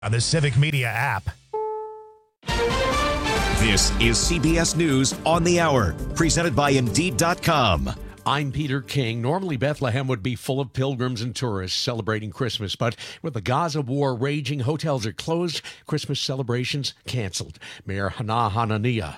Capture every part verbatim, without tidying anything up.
On the Civic Media app. This is C B S News on the Hour, presented by Indeed dot com. I'm Peter King. Normally, Bethlehem would be full of pilgrims and tourists celebrating Christmas, but with the Gaza war raging, hotels are closed, Christmas celebrations canceled. Mayor Hana Hanania.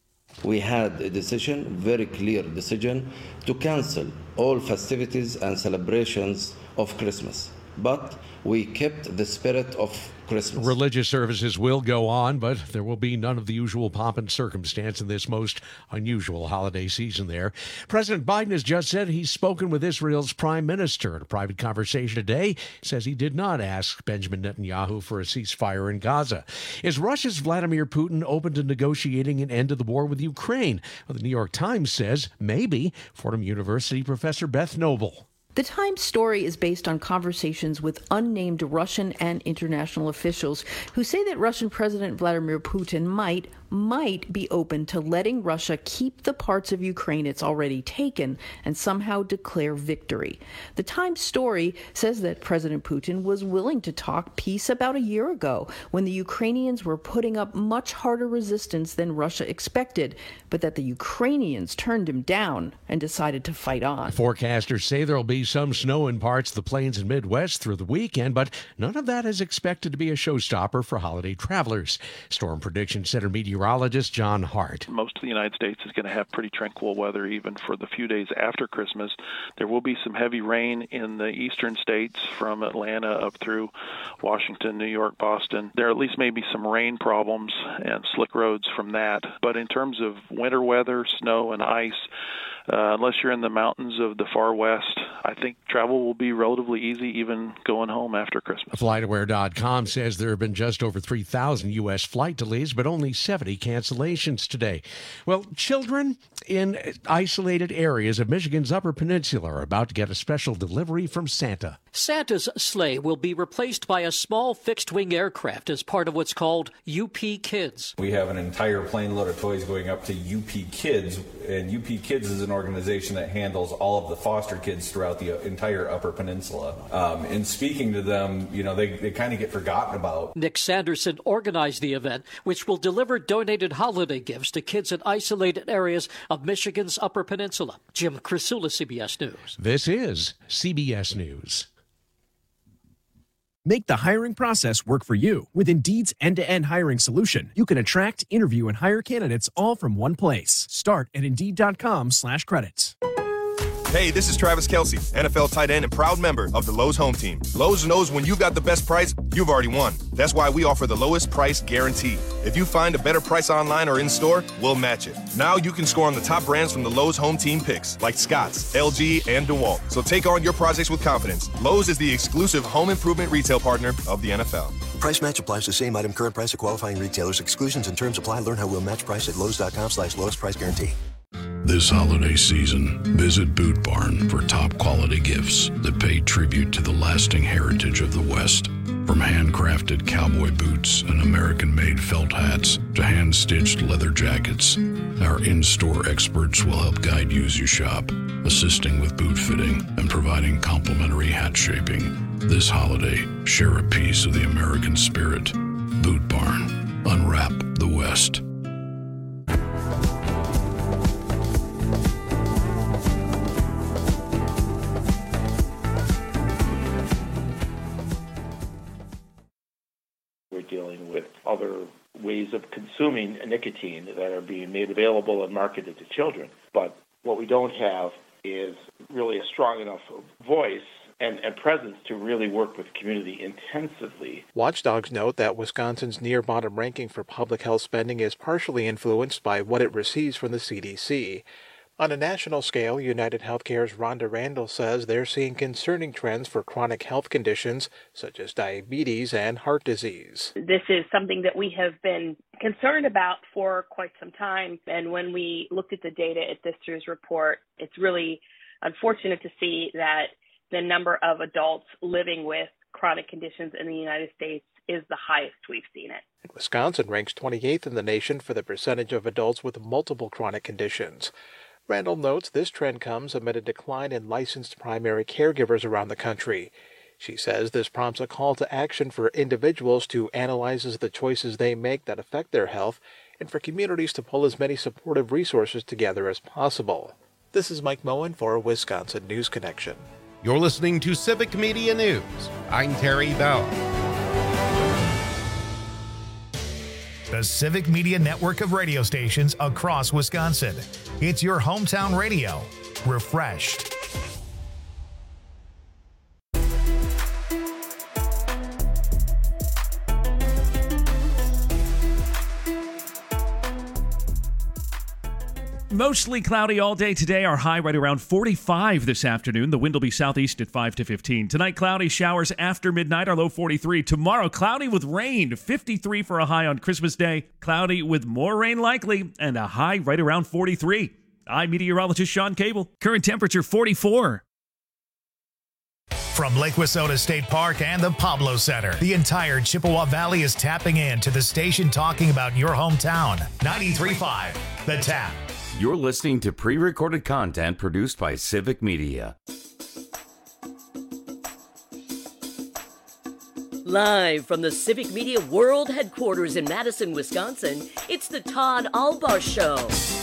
We had a decision, very clear decision, to cancel all festivities and celebrations of Christmas. But we kept the spirit of Christmas. Religious services will go on, but there will be none of the usual pomp and circumstance in this most unusual holiday season there. President Biden has just said he's spoken with Israel's prime minister. In a private conversation today, says he did not ask Benjamin Netanyahu for a ceasefire in Gaza. Is Russia's Vladimir Putin open to negotiating an end to the war with Ukraine? Well, the New York Times says maybe. Fordham University professor Beth Noble. The Times story is based on conversations with unnamed Russian and international officials who say that Russian President Vladimir Putin might, might be open to letting Russia keep the parts of Ukraine it's already taken and somehow declare victory. The Times story says that President Putin was willing to talk peace about a year ago when the Ukrainians were putting up much harder resistance than Russia expected, but that the Ukrainians turned him down and decided to fight on. Forecasters say there will be some snow in parts of the plains and Midwest through the weekend, but none of that is expected to be a showstopper for holiday travelers. Storm Prediction Center meteorologist John Hart. Most of the United States is going to have pretty tranquil weather even for the few days after Christmas. There will be some heavy rain in the eastern states from Atlanta up through Washington, New York, Boston. There at least may be some rain problems and slick roads from that. But in terms of winter weather, snow and ice, Uh, unless you're in the mountains of the far west, I think travel will be relatively easy even going home after Christmas. Flight Aware dot com says there have been just over three thousand U S flight delays, but only seventy cancellations today. Well, children in isolated areas of Michigan's Upper Peninsula are about to get a special delivery from Santa. Santa's sleigh will be replaced by a small fixed-wing aircraft as part of what's called U P Kids. We have an entire plane load of toys going up to U P Kids, and U P Kids is an organization that handles all of the foster kids throughout the entire Upper Peninsula. Um, in speaking to them, you know, they, they kind of get forgotten about. Nick Sanderson organized the event, which will deliver donated holiday gifts to kids in isolated areas of Michigan's Upper Peninsula. Jim Crisula, C B S News. This is C B S News. Make the hiring process work for you. With Indeed's end-to-end hiring solution, you can attract, interview, and hire candidates all from one place. Start at Indeed.com slash credits. Hey, this is Travis Kelce, N F L tight end and proud member of the Lowe's home team. Lowe's knows when you've got the best price, you've already won. That's why we offer the lowest price guarantee. If you find a better price online or in-store, we'll match it. Now you can score on the top brands from the Lowe's home team picks, like Scotts, L G, and DeWalt. So take on your projects with confidence. Lowe's is the exclusive home improvement retail partner of the N F L. Price match applies to same item, current price of qualifying retailers. Exclusions and terms apply. Learn how we'll match price at Lowe's.com slash lowest price guarantee. This holiday season, visit Boot Barn for top quality gifts that pay tribute to the lasting heritage of the West. From handcrafted cowboy boots and American-made felt hats to hand-stitched leather jackets, our in-store experts will help guide you as you shop, assisting with boot fitting and providing complimentary hat shaping. This holiday, share a piece of the American spirit. Boot Barn. Unwrap the West. Dealing with other ways of consuming nicotine that are being made available and marketed to children. But what we don't have is really a strong enough voice and, and presence to really work with the community intensively. Watchdogs note that Wisconsin's near-bottom ranking for public health spending is partially influenced by what it receives from the C D C. On a national scale, United Healthcare's Rhonda Randall says they're seeing concerning trends for chronic health conditions such as diabetes and heart disease. This is something that we have been concerned about for quite some time. And when we looked at the data at this year's report, it's really unfortunate to see that the number of adults living with chronic conditions in the United States is the highest we've seen it. Wisconsin ranks twenty-eighth in the nation for the percentage of adults with multiple chronic conditions. Randall notes this trend comes amid a decline in licensed primary caregivers around the country. She says this prompts a call to action for individuals to analyze the choices they make that affect their health and for communities to pull as many supportive resources together as possible. This is Mike Moen for Wisconsin News Connection. You're listening to Civic Media News. I'm Terry Bell. The Civic Media network of radio stations across Wisconsin. It's your hometown radio. Refreshed. Mostly cloudy all day today. Our high right around forty-five this afternoon. The wind will be southeast at five to fifteen. Tonight, cloudy showers after midnight. Our low forty-three. Tomorrow, cloudy with rain. fifty-three for a high on Christmas Day. Cloudy with more rain likely and a high right around forty-three. I'm meteorologist Sean Cable. Current temperature forty-four. From Lake Wissota State Park and the Pablo Center, the entire Chippewa Valley is tapping in to the station talking about your hometown. ninety-three point five, The Tap. You're listening to pre-recorded content produced by Civic Media. Live from the Civic Media World Headquarters in Madison, Wisconsin, it's the Todd Albaugh Show.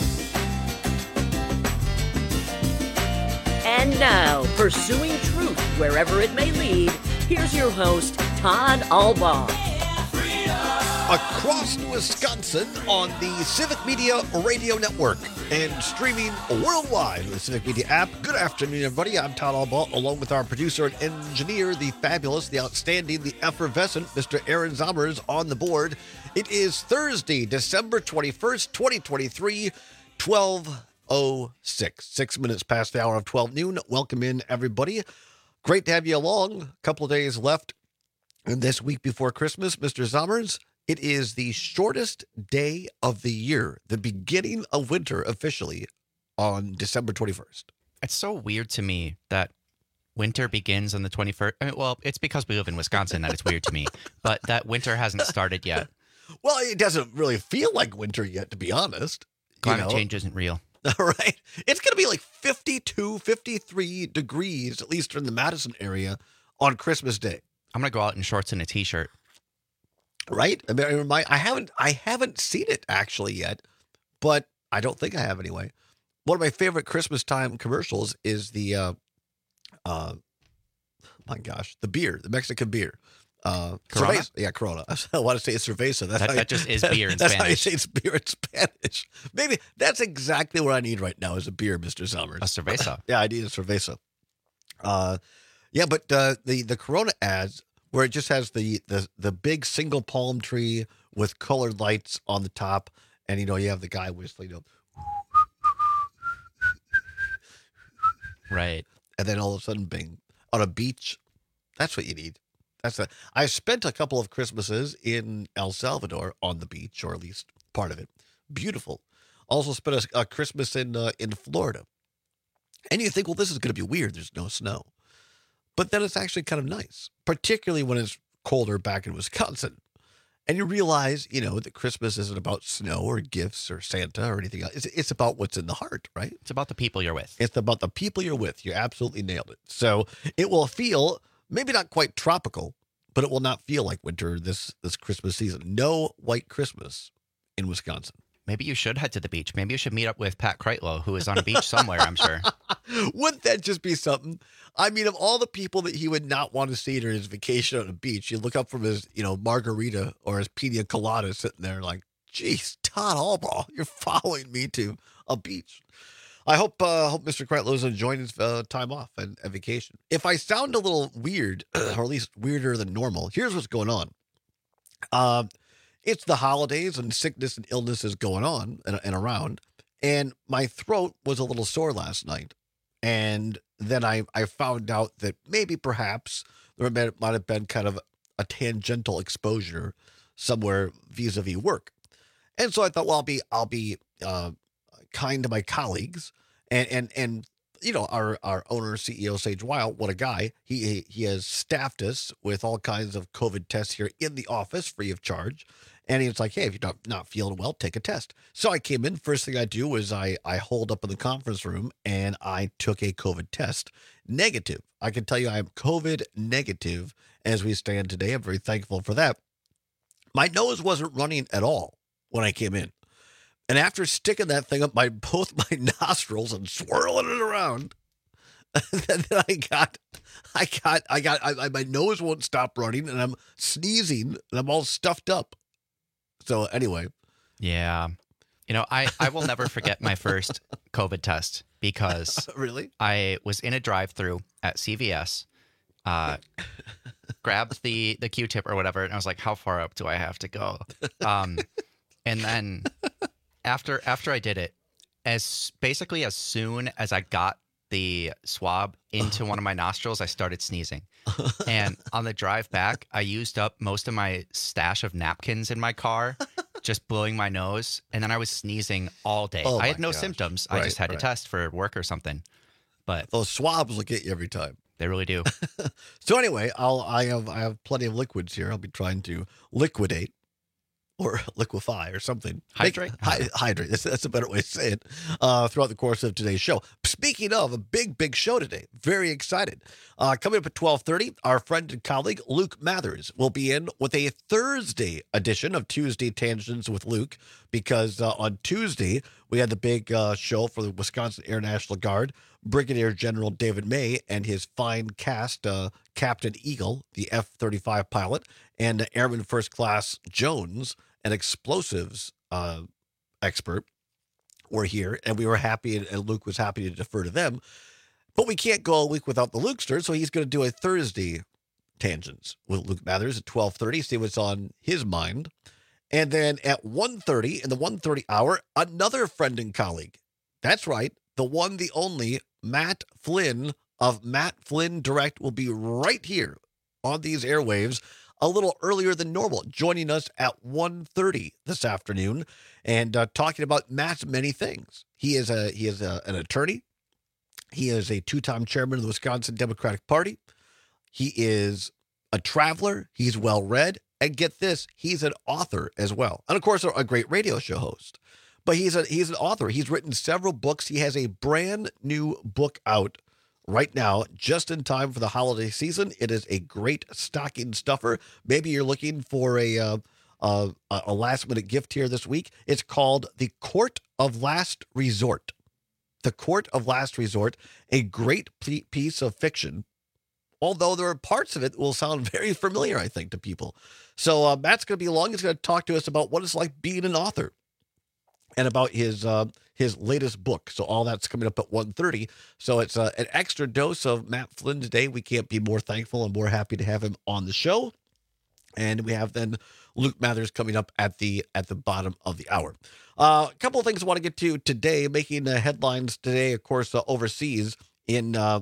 And now, pursuing truth wherever it may lead, here's your host, Todd Albaugh. Across Wisconsin on the Civic Media Radio Network and streaming worldwide with the Civic Media app. Good afternoon, everybody. I'm Todd Albaugh, along with our producer and engineer, the fabulous, the outstanding, the effervescent Mister Aaron Zommers on the board. It is Thursday, December twenty-first, twenty twenty-three, twelve oh six. Six minutes past the hour of twelve noon. Welcome in, everybody. Great to have you along. A couple of days left in this week before Christmas. Mister Zommers, it is the shortest day of the year, the beginning of winter officially on December twenty-first. It's so weird to me that winter begins on the twenty-first. I mean, well, it's because we live in Wisconsin that it's weird to me, but that winter hasn't started yet. Well, it doesn't really feel like winter yet, to be honest. Climate you know? change isn't real. All right. It's going to be like fifty-two, fifty-three degrees, at least in the Madison area, on Christmas Day. I'm going to go out in shorts and a T-shirt. Right? I mean, my, I haven't I haven't seen it actually yet, but I don't think I have anyway. One of my favorite Christmas time commercials is the, uh, uh, my gosh, the beer, the Mexican beer. Uh, Corona? Cerveza. Yeah, Corona. I want to say it's Cerveza. That's That- how that just is beer in that's Spanish. how you say it's beer in Spanish. Maybe that's exactly what I need right now is a beer, Mister Summers. A Cerveza. Yeah, I need a Cerveza. Uh, yeah, but uh, the, the Corona ads where it just has the, the, the big single palm tree with colored lights on the top, and, you know, you have the guy whistling, you know, right. And then all of a sudden, bing, on a beach. That's what you need. That's a, I spent a couple of Christmases in El Salvador on the beach, or at least part of it. Beautiful. Also spent a, a Christmas in uh, in Florida. And you think, well, this is going to be weird. There's no snow. But then it's actually kind of nice, particularly when it's colder back in Wisconsin. And you realize, you know, that Christmas isn't about snow or gifts or Santa or anything else. It's, it's about what's in the heart, right? It's about the people you're with. It's about the people you're with. You absolutely nailed it. So it will feel maybe not quite tropical, but it will not feel like winter this, this Christmas season. No white Christmas in Wisconsin. Maybe you should head to the beach. Maybe you should meet up with Pat Kreitlow, who is on a beach somewhere, I'm sure. Wouldn't that just be something? I mean, of all the people that he would not want to see during his vacation on a beach, you look up from his, you know, margarita or his pina colada sitting there like, geez, Todd Albaugh, you're following me to a beach. I hope uh, hope Mister Kreitlow is enjoying his uh, time off and, and vacation. If I sound a little weird, or at least weirder than normal, here's what's going on. Um, it's the holidays and sickness and illness is going on and, and around. And my throat was a little sore last night. And then I, I found out that maybe perhaps there might have been kind of a tangential exposure somewhere vis-a-vis work. And so I thought, well, I'll be, I'll be uh, kind to my colleagues and, and, and you know, our, our owner, C E O, Sage Weil, what a guy. He, he has staffed us with all kinds of COVID tests here in the office, free of charge. And he was like, hey, if you're not, not feeling well, take a test. So I came in. First thing I do was I, I hold up in the conference room and I took a COVID test. Negative. I can tell you I'm COVID negative as we stand today. I'm very thankful for that. My nose wasn't running at all when I came in. And after sticking that thing up my both my nostrils and swirling it around, then I got, I got, I got, I, I, my nose won't stop running and I'm sneezing and I'm all stuffed up. So anyway. Yeah. You know, I, I will never forget my first COVID test because really I was in a drive-through at C V S, uh, grabbed the, the Q-tip or whatever, and I was like, how far up do I have to go? Um, and then after after I did it, as basically as soon as I got the swab into one of my nostrils, I started sneezing. And on the drive back, I used up most of my stash of napkins in my car, just blowing my nose. And then I was sneezing all day. Oh I had my no gosh. symptoms. Right, I just had right. to test for work or something. But those swabs will get you every time. They really do. So anyway, I'll I have I have plenty of liquids here. I'll be trying to liquidate or liquefy or something. Hydrate? Make, hy, hydrate. That's, that's a better way to say it. Uh, throughout the course of today's show. Speaking of a big, big show today, very excited. Uh, coming up at twelve thirty, our friend and colleague Luke Mathers will be in with a Thursday edition of Tuesday Tangents with Luke, because uh, on Tuesday we had the big uh, show for the Wisconsin Air National Guard. Brigadier General David May and his fine cast, uh, Captain Eagle, the F thirty-five pilot, and Airman First Class Jones, an explosives uh, expert, were here, and we were happy, and Luke was happy to defer to them. But we can't go a week without the Lukester, so he's going to do a Thursday Tangents with Luke Mathers at twelve thirty, see what's on his mind. And then at one thirty, in the one thirty hour, another friend and colleague. That's right, the one, the only, Matt Flynn of Matt Flynn Direct will be right here on these airwaves a little earlier than normal, joining us at one thirty this afternoon and uh, talking about Matt's many things. He is a he is a, an attorney. He is a two-time chairman of the Wisconsin Democratic Party. He is a traveler. He's well-read. And get this, he's an author as well. And, of course, a great radio show host. But he's a he's an author. He's written several books. He has a brand new book out right now, just in time for the holiday season. It is a great stocking stuffer. Maybe you're looking for a uh, uh, a last minute gift here this week. It's called The Court of Last Resort. The Court of Last Resort, a great piece of fiction. Although there are parts of it that will sound very familiar, I think, to people. So uh, Matt's going to be along. He's going to talk to us about what it's like being an author, and about his uh, his latest book. So all that's coming up at one thirty. So it's uh, an extra dose of Matt Flynn today. We can't be more thankful and more happy to have him on the show. And we have then Luke Mathers coming up at the at the bottom of the hour. Uh, a couple of things I want to get to today, making uh, headlines today, of course, uh, overseas in uh,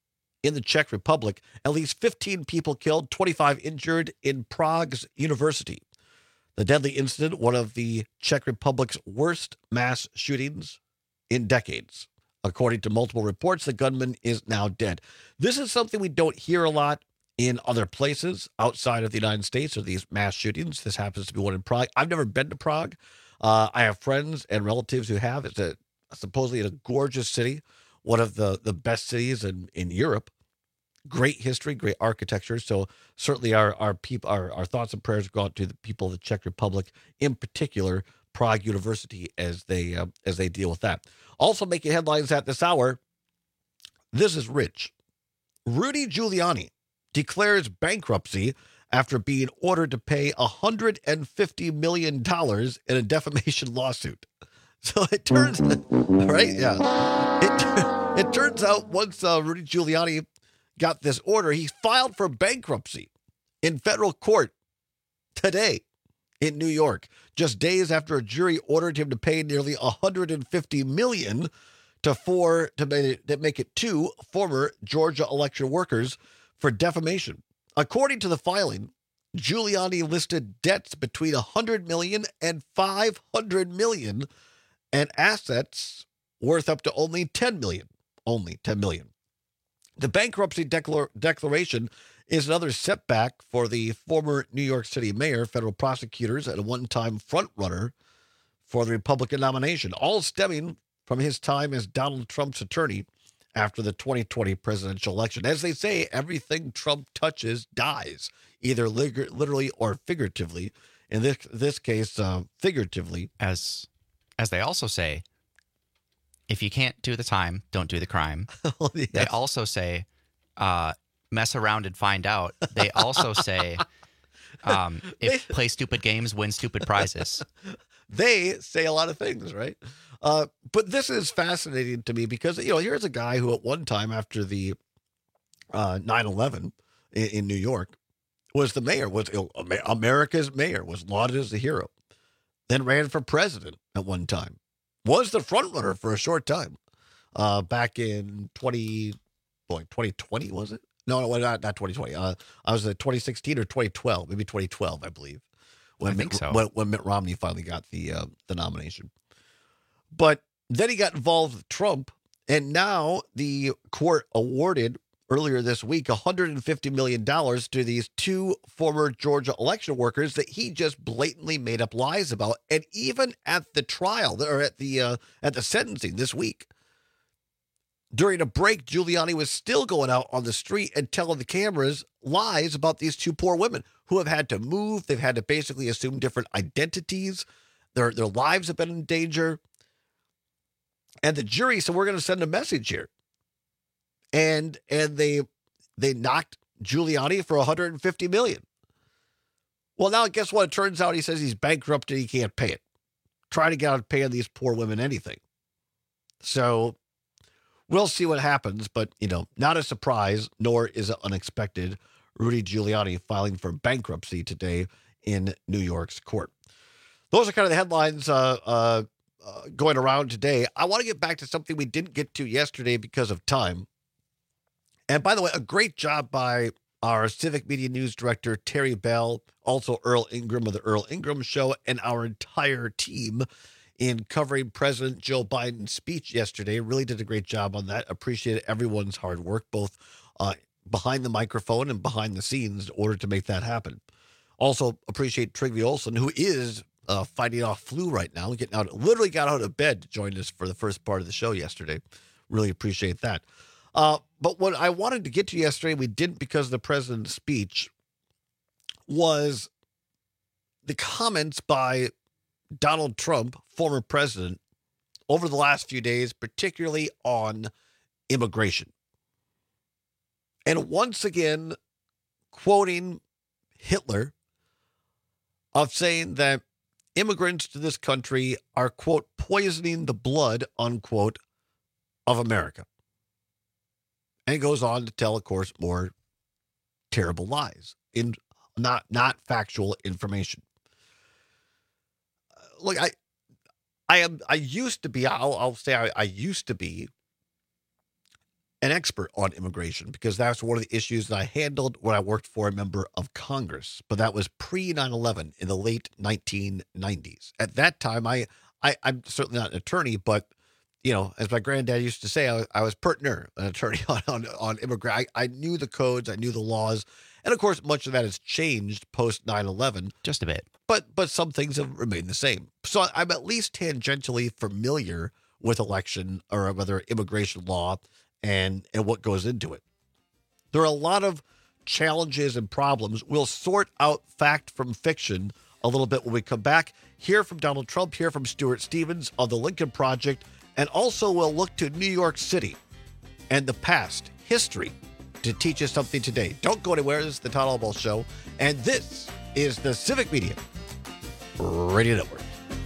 in the Czech Republic. At least fifteen people killed, twenty-five injured in Prague's university. The deadly incident, one of the Czech Republic's worst mass shootings in decades. According to multiple reports, the gunman is now dead. This is something we don't hear a lot in other places outside of the United States, or these mass shootings. This happens to be one in Prague. I've never been to Prague. Uh, I have friends and relatives who have. It's a supposedly a gorgeous city, one of the, the best cities in, in Europe. Great history, great architecture. So certainly our our people, our, our thoughts and prayers go out to the people of the Czech Republic, in particular Prague University, as they uh, as they deal with that. Also making headlines at this hour. This is rich. Rudy Giuliani declares bankruptcy after being ordered to pay one hundred fifty million dollars in a defamation lawsuit. So it turns right, yeah. It it turns out once uh, Rudy Giuliani got this order, he filed for bankruptcy in federal court today in New York, just days after a jury ordered him to pay nearly one hundred fifty million dollars to four to make it, to make it two former Georgia election workers for defamation. According to the filing, Giuliani listed debts between one hundred million dollars and five hundred million dollars and assets worth up to only ten million dollars. only ten million dollars. The bankruptcy declar- declaration is another setback for the former New York City mayor, federal prosecutors, and a one-time frontrunner for the Republican nomination, all stemming from his time as Donald Trump's attorney after the twenty twenty presidential election. As they say, everything Trump touches dies, either lig- literally or figuratively. In this this case, uh, figuratively. As as they also say, if you can't do the time, don't do the crime. Well, yes. They also say, uh, mess around and find out. They also say, um, if They- play stupid games, win stupid prizes. They say a lot of things, right? Uh, but this is fascinating to me because, you know, here's a guy who at one time after the uh, nine eleven in, in New York was the mayor, was you know, America's mayor, was lauded as a hero, then ran for president at one time, was the front runner for a short time uh, back in twenty, boy, twenty twenty, was it? No, no, not, not twenty twenty. Uh, I was at twenty sixteen or twenty twelve, maybe twenty twelve, I believe. When I think Mitt, so. when, when Mitt Romney finally got the uh, the nomination. But then he got involved with Trump, and now the court awarded earlier this week one hundred fifty million dollars to these two former Georgia election workers that he just blatantly made up lies about. And even at the trial, or at the uh, at the sentencing this week, during a break, Giuliani was still going out on the street and telling the cameras lies about these two poor women who have had to move. They've had to basically assume different identities. Their their lives have been in danger. And the jury said, we're going to send a message here. And and they they knocked Giuliani for one hundred fifty million dollars. Well, now guess what? It turns out he says he's bankrupt and he can't pay it. Try to get out paying these poor women anything. So we'll see what happens, but, you know, not a surprise, nor is it unexpected. Rudy Giuliani filing for bankruptcy today in New York's court. Those are kind of the headlines uh, uh, uh, going around today. I want to get back to something we didn't get to yesterday because of time. And by the way, a great job by our Civic Media News Director, Terry Bell, also Earl Ingram of the Earl Ingram Show, and our entire team in covering President Joe Biden's speech yesterday. Really did a great job on that. Appreciated everyone's hard work, both uh, behind the microphone and behind the scenes in order to make that happen. Also appreciate Trygve Olson, who is uh, fighting off flu right now, getting out, literally got out of bed to join us for the first part of the show yesterday. Really appreciate that. Uh, but what I wanted to get to yesterday, we didn't because of the president's speech, was the comments by Donald Trump, former president, over the last few days, particularly on immigration. And once again, quoting Hitler, of saying that immigrants to this country are, quote, poisoning the blood, unquote, of America. And he goes on to tell, of course, more terrible lies, in not not factual information. Look, I, I am. I used to be. I'll, I'll say I, I used to be an expert on immigration because that's one of the issues that I handled when I worked for a member of Congress. But that was pre nine eleven in the late nineteen nineties. At that time, I, I I'm certainly not an attorney, but you know, as my granddad used to say, I was, I was partner, an attorney on on, on immigrant. I, I knew the codes, I knew the laws, and of course, much of that has changed post nine eleven. Just a bit. But but some things have remained the same. So I'm at least tangentially familiar with election or whether immigration law and, and what goes into it. There are a lot of challenges and problems. We'll sort out fact from fiction a little bit when we come back. Hear from Donald Trump, hear from Stuart Stevens on the Lincoln Project, and also we'll look to New York City and the past, history, to teach us something today. Don't go anywhere. This is the Todd Albaugh Show, and this is the Civic Media Radio Network.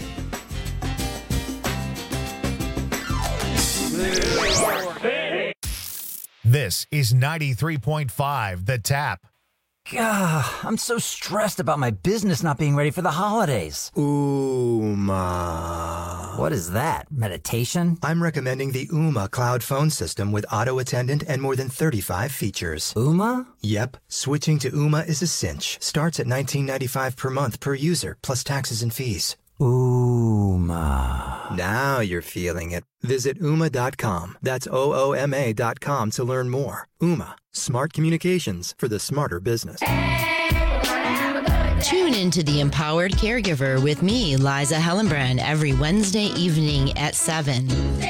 This is ninety-three point five The Tap. God, I'm so stressed about my business not being ready for the holidays. Ooma. What is that? Meditation? I'm recommending the Ooma cloud phone system with auto attendant and more than thirty-five features. Ooma? Yep. Switching to Ooma is a cinch. Starts at nineteen ninety-five per month per user, plus taxes and fees. Ooma. Now you're feeling it. Visit ooma dot com. That's O O M A dot com to learn more. Ooma, smart communications for the smarter business. Tune into The Empowered Caregiver with me, Liza Hellenbrand, every Wednesday evening at seven.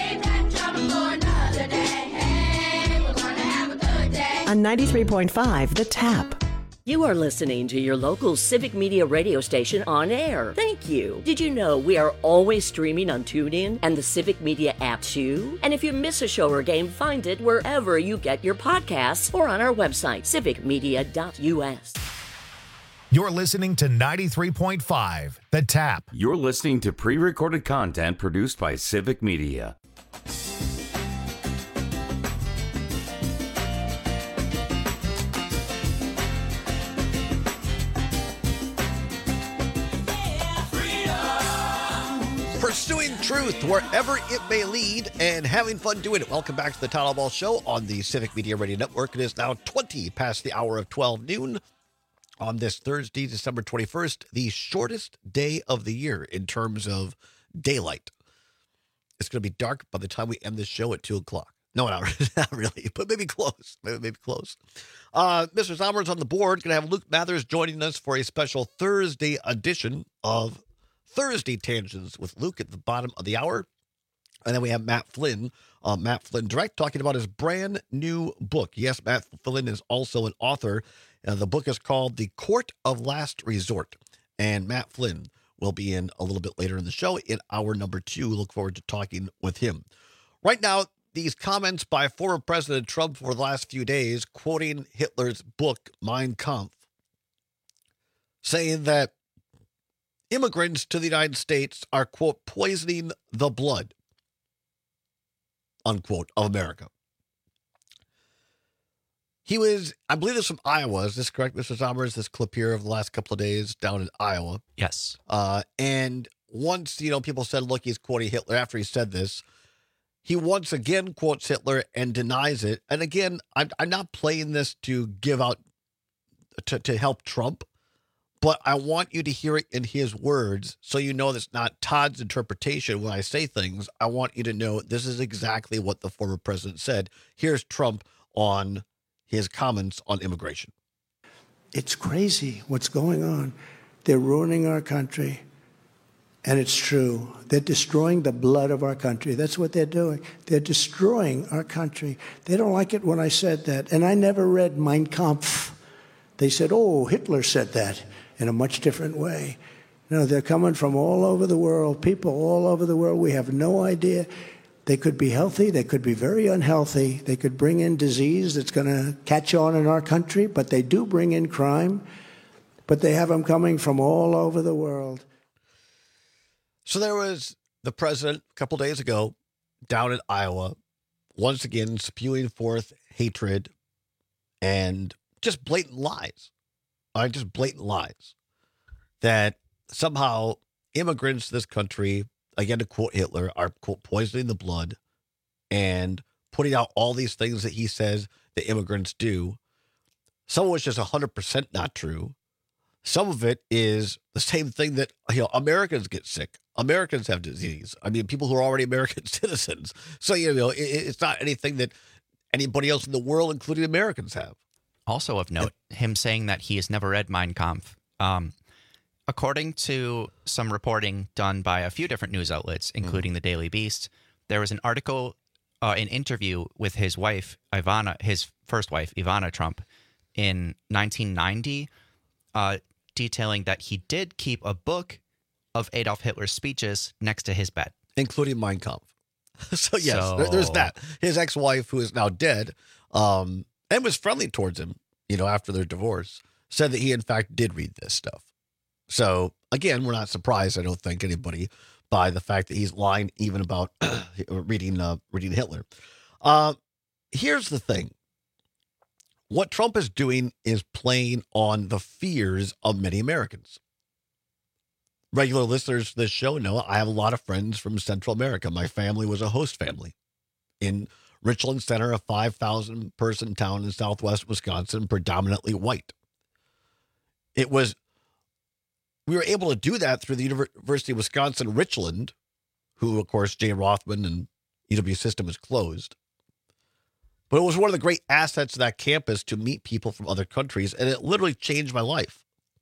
On ninety-three point five, The Tap. You are listening to your local Civic Media radio station on air. Thank you. Did you know we are always streaming on TuneIn and the Civic Media app too? And if you miss a show or game, find it wherever you get your podcasts or on our website, civic media dot U S. You're listening to ninety-three point five, The Tap. You're listening to pre-recorded content produced by Civic Media. Pursuing truth wherever it may lead and having fun doing it. Welcome back to the Todd Ball Show on the Civic Media Radio Network. It is now twenty past the hour of twelve noon on this Thursday, December twenty-first, the shortest day of the year in terms of daylight. It's going to be dark by the time we end this show at two o'clock. No, not, not really, but maybe close. Maybe, maybe close. Uh, Mister Sommer's on the board. Going to have Luke Mathers joining us for a special Thursday edition of Thursday Tangents with Luke at the bottom of the hour. And then we have Matt Flynn, uh, Matt Flynn Direct, talking about his brand new book. Yes, Matt Flynn is also an author. Uh, the book is called The Court of Last Resort. And Matt Flynn will be in a little bit later in the show in hour number two. Look forward to talking with him. Right now, these comments by former President Trump for the last few days, quoting Hitler's book, Mein Kampf, saying that immigrants to the United States are, quote, poisoning the blood, unquote, of America. He was, I believe this from Iowa. Is this correct, Mister Sommers? This clip here of the last couple of days down in Iowa. Yes. Uh, and once, you know, people said, look, he's quoting Hitler after he said this, he once again quotes Hitler and denies it. And again, I'm, I'm not playing this to give out, to, to help Trump. But I want you to hear it in his words so you know that's not Todd's interpretation when I say things. I want you to know this is exactly what the former president said. Here's Trump on his comments on immigration. It's crazy what's going on. They're ruining our country. And it's true. They're destroying the blood of our country. That's what they're doing. They're destroying our country. They don't like it when I said that. And I never read Mein Kampf. They said, oh, Hitler said that. In a much different way. No, they're coming from all over the world, people all over the world. We have no idea. They could be healthy. They could be very unhealthy. They could bring in disease that's going to catch on in our country, but they do bring in crime. But they have them coming from all over the world. So there was the president a couple days ago down in Iowa, once again spewing forth hatred and just blatant lies. Are just blatant lies that somehow immigrants to this country, again, to quote Hitler, are, quote, poisoning the blood and putting out all these things that he says that immigrants do. Some of which is one hundred percent not true. Some of it is the same thing that, you know, Americans get sick. Americans have disease. I mean, people who are already American citizens. So, you know, it, it's not anything that anybody else in the world, including Americans, have. Also of note, him saying that he has never read Mein Kampf. Um, according to some reporting done by a few different news outlets, including mm. the Daily Beast, there was an article, uh, an interview with his wife, Ivana, his first wife, Ivana Trump, in nineteen ninety, uh, detailing that he did keep a book of Adolf Hitler's speeches next to his bed. Including Mein Kampf. So, yes, So- there, there's that. His ex-wife, who is now dead, um, and was friendly towards him, you know, after their divorce, said that he, in fact, did read this stuff. So, again, we're not surprised, I don't think, anybody, by the fact that he's lying even about reading uh, reading Hitler. Uh, here's the thing. What Trump is doing is playing on the fears of many Americans. Regular listeners to this show know I have a lot of friends from Central America. My family was a host family in Richland Center, a five thousand person town in southwest Wisconsin, predominantly white. It was, we were able to do that through the University of Wisconsin, Richland, who, of course, Jay Rothman and E W System is closed. But it was one of the great assets of that campus to meet people from other countries, and it literally changed my life.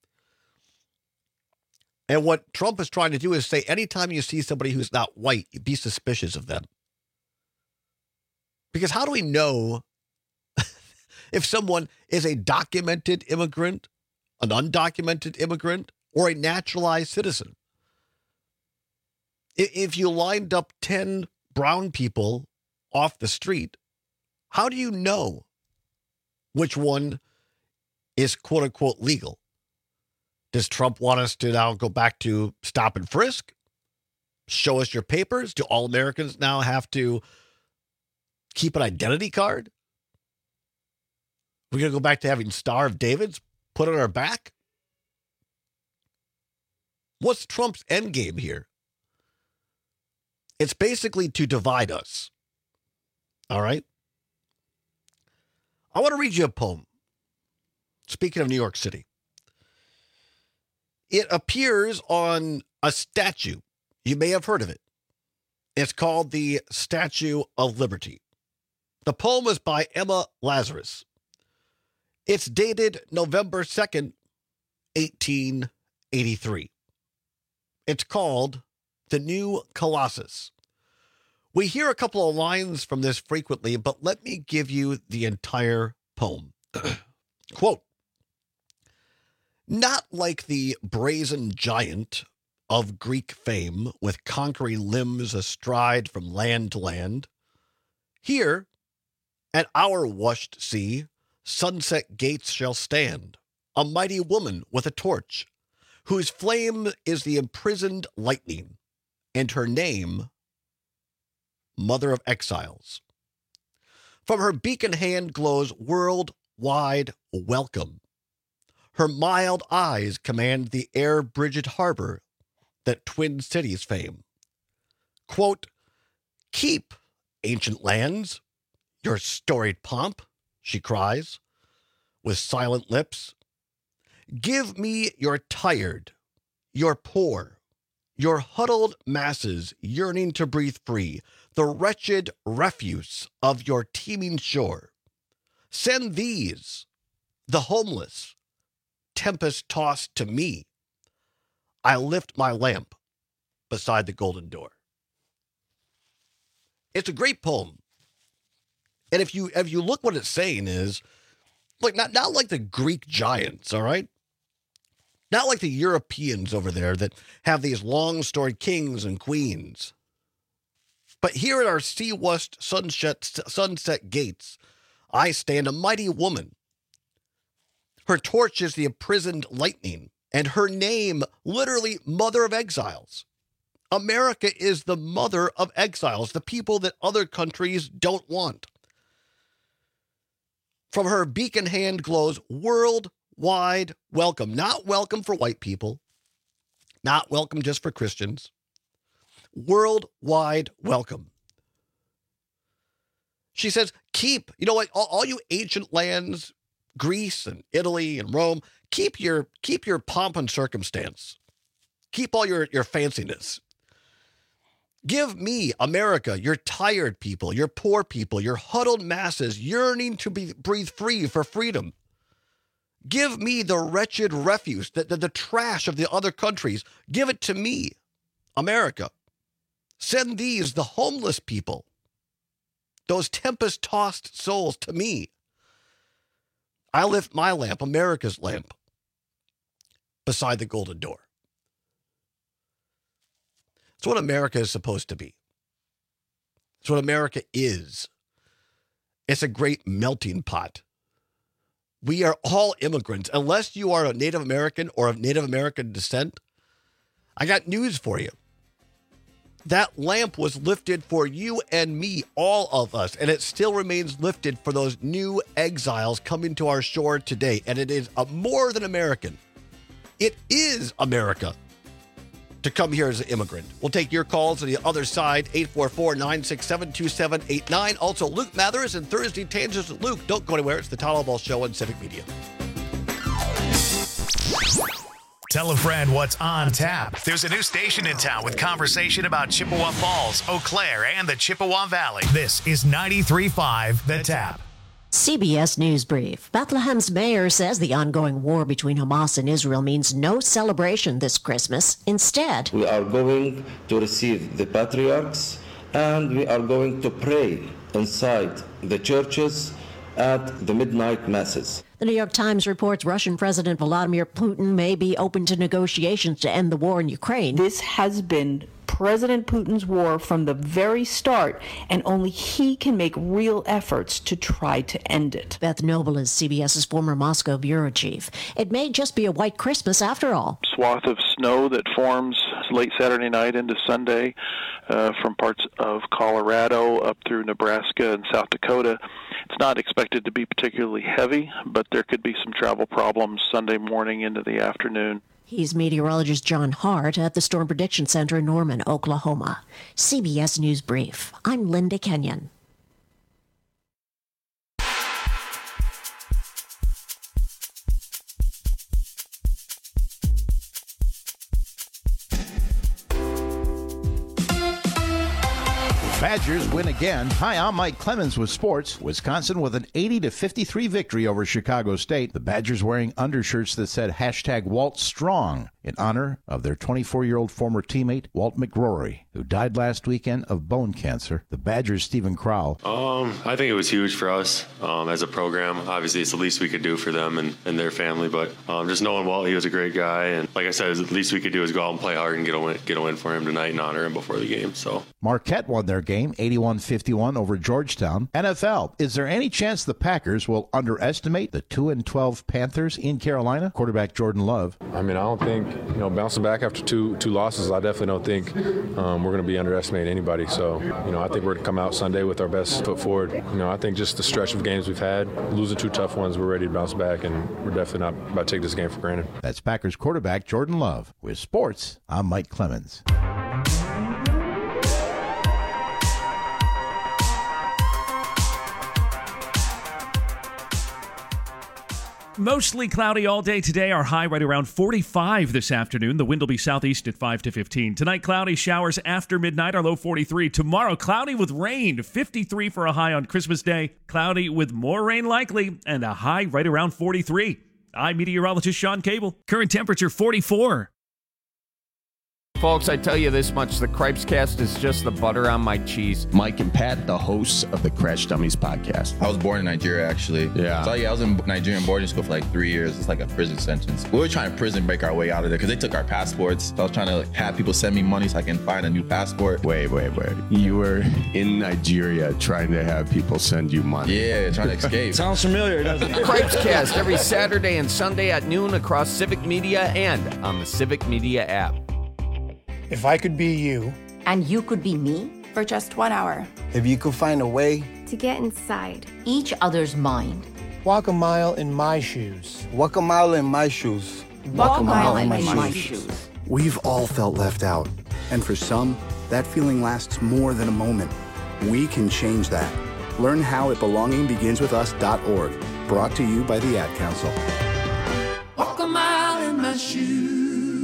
And what Trump is trying to do is say, anytime you see somebody who's not white, be suspicious of them. Because how do we know if someone is a documented immigrant, an undocumented immigrant, or a naturalized citizen? If you lined up ten brown people off the street, how do you know which one is quote unquote legal? Does Trump want us to now go back to stop and frisk? Show us your papers? Do all Americans now have to keep an identity card? We're going to go back to having Star of Davids put on our back? What's Trump's end game here? It's basically to divide us. All right? I want to read you a poem. Speaking of New York City. It appears on a statue. You may have heard of it. It's called the Statue of Liberty. The poem is by Emma Lazarus. It's dated November second, eighteen eighty-three. It's called The New Colossus. We hear a couple of lines from this frequently, but let me give you the entire poem. Quote, not like the brazen giant of Greek fame with conquering limbs astride from land to land. Here, at our washed sea, sunset gates shall stand, a mighty woman with a torch, whose flame is the imprisoned lightning, and her name, Mother of Exiles. From her beacon hand glows worldwide welcome. Her mild eyes command the air-bridged harbor that twin cities fame. Quote, keep, ancient lands, your storied pomp, she cries, with silent lips. Give me your tired, your poor, your huddled masses yearning to breathe free, the wretched refuse of your teeming shore. Send these, the homeless, tempest-tossed to me. I lift my lamp beside the golden door. It's a great poem. And if you if you look what it's saying is, like not, not like the Greek giants, all right? Not like the Europeans over there that have these long-storied kings and queens. But here at our sea-washed sunset, sunset gates, I stand a mighty woman. Her torch is the imprisoned lightning, and her name, literally, Mother of Exiles. America is the mother of exiles, the people that other countries don't want. From her beacon hand glows worldwide welcome. Not welcome for white people. Not welcome just for Christians. Worldwide welcome. She says, keep, you know what, all, all you ancient lands, Greece and Italy and Rome, keep your keep your pomp and circumstance. Keep all your, your fanciness. Give me, America, your tired people, your poor people, your huddled masses yearning to be breathe free for freedom. Give me the wretched refuse, the, the, the trash of the other countries. Give it to me, America. Send these, the homeless people, those tempest-tossed souls, to me. I lift my lamp, America's lamp, beside the golden door. It's what America is supposed to be. It's what America is. It's a great melting pot. We are all immigrants. Unless you are a Native American or of Native American descent, I got news for you. That lamp was lifted for you and me, all of us, and it still remains lifted for those new exiles coming to our shore today. And it is a more than American. It is America to come here as an immigrant. We'll take your calls on the other side, eight four four, nine six seven, two seven eight nine. Also, Luke Mathers and Thursday Tangents with Luke. Don't go anywhere. It's the Tyler Ball Show on Civic Media. Tell a friend what's on tap. There's a new station in town with conversation about Chippewa Falls, Eau Claire, and the Chippewa Valley. This is ninety-three point five The Tap. C B S News Brief. Bethlehem's mayor says the ongoing war between Hamas and Israel means no celebration this Christmas. Instead, we are going to receive the patriarchs and we are going to pray inside the churches at the midnight masses. The New York Times reports Russian President Vladimir Putin may be open to negotiations to end the war in Ukraine. This has been President Putin's war from the very start, and only he can make real efforts to try to end it. Beth Noble is CBS's former Moscow bureau chief. It may just be a white Christmas after all. Swath of snow that forms late Saturday night into Sunday uh, from parts of Colorado up through Nebraska and South Dakota. It's not expected to be particularly heavy, but there could be some travel problems Sunday morning into the afternoon. He's meteorologist John Hart at the Storm Prediction Center in Norman, Oklahoma. C B S News Brief. I'm Linda Kenyon. Badgers win again. Hi, I'm Mike Clemens with sports. Wisconsin with an eighty to fifty-three victory over Chicago State. The Badgers wearing undershirts that said hashtag Walt Strong in honor of their twenty-four-year-old former teammate, Walt McGrory, who died last weekend of bone cancer. The Badgers' Stephen Crowell. Um, I think it was huge for us um, as a program. Obviously, it's the least we could do for them and, and their family, but um, just knowing Walt, he was a great guy, and like I said, the least we could do is go out and play hard and get a win, get a win for him tonight and honor him before the game. So Marquette won their game eighty-one fifty-one over Georgetown. N F L, is there any chance the Packers will underestimate the two and twelve Panthers in Carolina? Quarterback Jordan Love. I mean, I don't think, you know, bouncing back after two two losses, I definitely don't think um, we're going to be underestimating anybody. So, you know, I think we're going to come out Sunday with our best foot forward. You know, I think just the stretch of games we've had, losing two tough ones, we're ready to bounce back, and we're definitely not about to take this game for granted. That's Packers quarterback Jordan Love. With sports, I'm Mike Clemens. Mostly cloudy all day today. Our high right around forty-five this afternoon. The wind will be southeast at five to fifteen. Tonight, cloudy showers after midnight. Our low forty-three. Tomorrow, cloudy with rain. fifty-three for a high on Christmas Day. Cloudy with more rain likely and a high right around forty-three. I'm meteorologist Sean Cable. Current temperature forty-four. Folks, I tell you this much, the Cripes Cast is just the butter on my cheese. Mike and Pat, the hosts of the Crash Dummies podcast. I was born in Nigeria, actually. Yeah. So, yeah, I was in Nigerian boarding school for like three years. It's like a prison sentence. We were trying to prison break our way out of there because they took our passports. So I was trying to like, have people send me money so I can find a new passport. Wait, wait, wait. You were in Nigeria trying to have people send you money. Yeah, trying to escape. Sounds familiar, doesn't it? Cripes Cast every Saturday and Sunday at noon across Civic Media and on the Civic Media app. If I could be you. And you could be me? For just one hour. If you could find a way. To get inside each other's mind. Walk a mile in my shoes. Walk a mile in my shoes. Walk, Walk a mile, mile in, my, in my shoes. shoes. We've all felt left out. And for some, that feeling lasts more than a moment. We can change that. Learn how at belonging begins with us dot org. Brought to you by the Ad Council. Walk a mile in my shoes.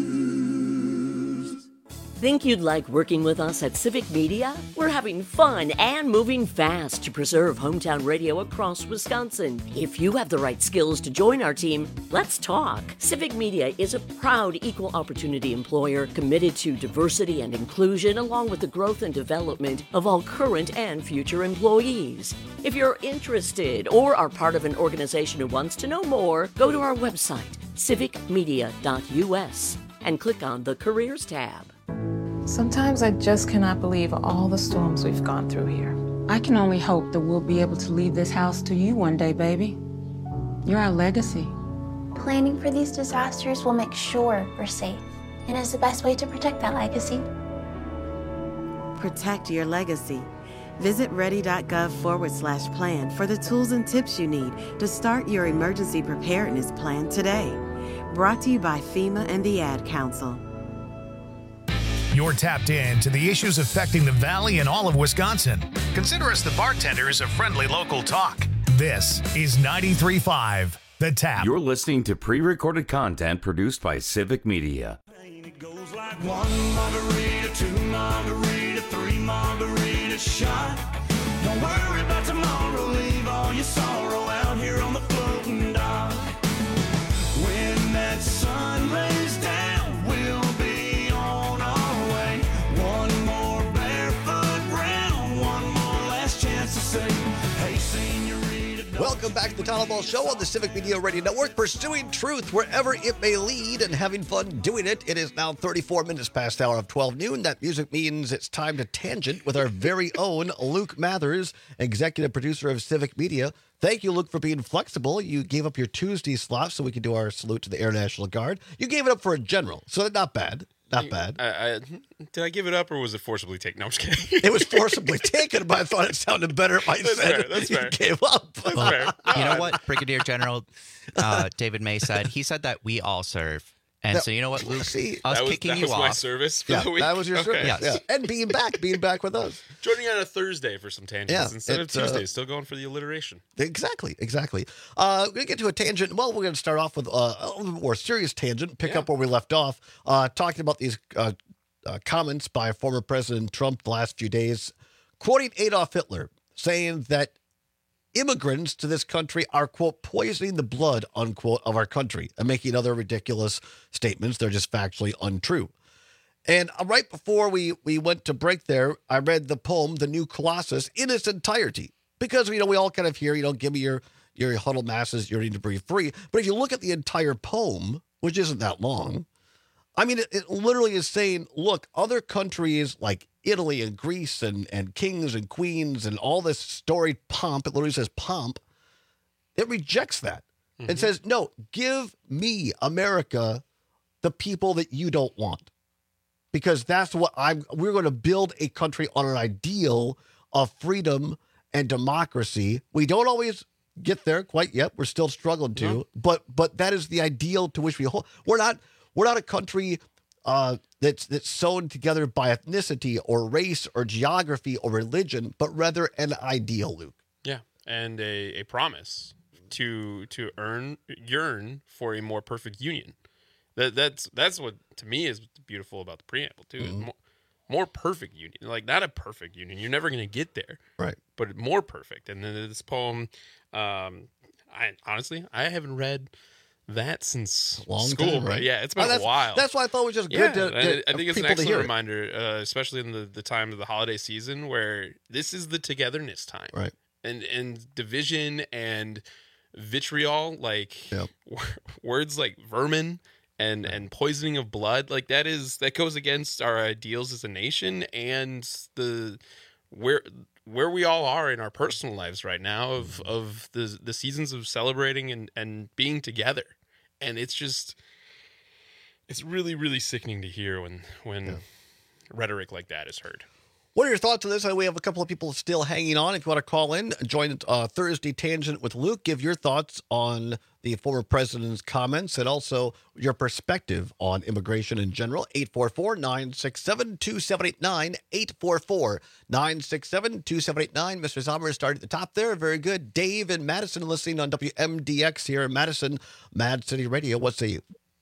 Think you'd like working with us at Civic Media? We're having fun and moving fast to preserve hometown radio across Wisconsin. If you have the right skills to join our team, let's talk. Civic Media is a proud equal opportunity employer committed to diversity and inclusion along with the growth and development of all current and future employees. If you're interested or are part of an organization who wants to know more, go to our website, civic media dot u s, and click on the Careers tab. Sometimes I just cannot believe all the storms we've gone through here. I can only hope that we'll be able to leave this house to you one day, baby. You're our legacy. Planning for these disasters will make sure we're safe, and is the best way to protect that legacy. Protect your legacy. Visit ready.gov forward slash plan for the tools and tips you need to start your emergency preparedness plan today. Brought to you by FEMA and the Ad Council. You're tapped in to the issues affecting the Valley and all of Wisconsin. Consider us the bartenders of friendly local talk. This is ninety-three point five The Tap. You're listening to pre-recorded content produced by Civic Media. It goes like one margarita, two margarita, three margarita shot. Don't worry about tomorrow, leave all your sorrow out here on the floating dock. When that sun lays down, we'll be on our way. One more barefoot round, one more last chance to say, hey, senorita. Welcome back to the Tyler Ball Show on the Civic Media Radio Network, pursuing truth wherever it may lead and having fun doing it. It is now thirty-four minutes past the hour of twelve noon. That music means it's time to tangent with our very own Luke Mathers, executive producer of Civic Media. Thank you, Luke, for being flexible. You gave up your Tuesday slot so we could do our salute to the Air National Guard. You gave it up for a general, so not bad. Not bad. I, I, did I give it up or was it forcibly taken? No, I'm just kidding. It was forcibly taken, but I thought it sounded better if I That's said fair, that's you fair. gave up. That's fair. No, You know I- what Brigadier General uh, David May said? He said that we all serve. And No, so you know what, Luke? see, us that was, kicking that you was my off. service for Yeah, the week. that was your Okay. service. Yes. Yeah. And being back, being back with us. Joining on a Thursday for some tangents Yeah, instead of it's, uh, Tuesday. Still going for the alliteration. Exactly, exactly. Uh, we're going to get to a tangent. Well, we're going to start off with uh, a little bit more serious tangent, pick Yeah. up where we left off, uh, talking about these uh, uh, comments by former President Trump the last few days, quoting Adolf Hitler, saying that immigrants to this country are, quote, poisoning the blood, unquote, of our country, and making other ridiculous statements. They're just factually untrue. And uh, right before we, we went to break there, I read the poem, The New Colossus, in its entirety. Because, you know, we all kind of hear, you know, give me your, your huddled masses, yearning to breathe free. But if you look at the entire poem, which isn't that long, I mean, it, it literally is saying, look, other countries like Italy and Greece and, and kings and queens and all this storied pomp, it literally says pomp, it rejects that. Mm-hmm. It says, no, give me, America, the people that you don't want. Because that's what I'm, we're going to build a country on an ideal of freedom and democracy. We don't always get there quite yet. We're still struggling to, No. but, but that is the ideal to which we hold. We're not, we're not a country uh, that's, that's sewn together by ethnicity or race or geography or religion, but rather an ideal, Luke. Yeah, and a, a promise to to earn yearn for a more perfect union. That that's that's what to me is beautiful about the preamble too. Is more, more perfect union, like not a perfect union. You're never going to get there, right? But more perfect. And then this poem, um, I honestly I haven't read that since Long school, time, right? right? Yeah, it's been Oh, that's- a while. that's why I thought it was just good Yeah, to- and to- I think it's an people to excellent hear it. reminder, uh, especially in the, the time of the holiday season, where this is the togetherness time, right? And and division and vitriol, like words like vermin and and poisoning of blood, like that is that goes against our ideals as a nation and the where where we all are in our personal lives right now of of the the seasons of celebrating and and being together. And it's just it's really really sickening to hear when when rhetoric like that is heard. What are your thoughts on this? We have a couple of people still hanging on. If you want to call in, join uh, Thursday Tangent with Luke. Give your thoughts on the former president's comments and also your perspective on immigration in general. eight four four, nine six seven, two seven eight nine, eight four four, nine six seven, two seven eight nine. Mister Sommer started at the top there. Very good. Dave in Madison listening on W M D X here in Madison, Mad City Radio. What's the...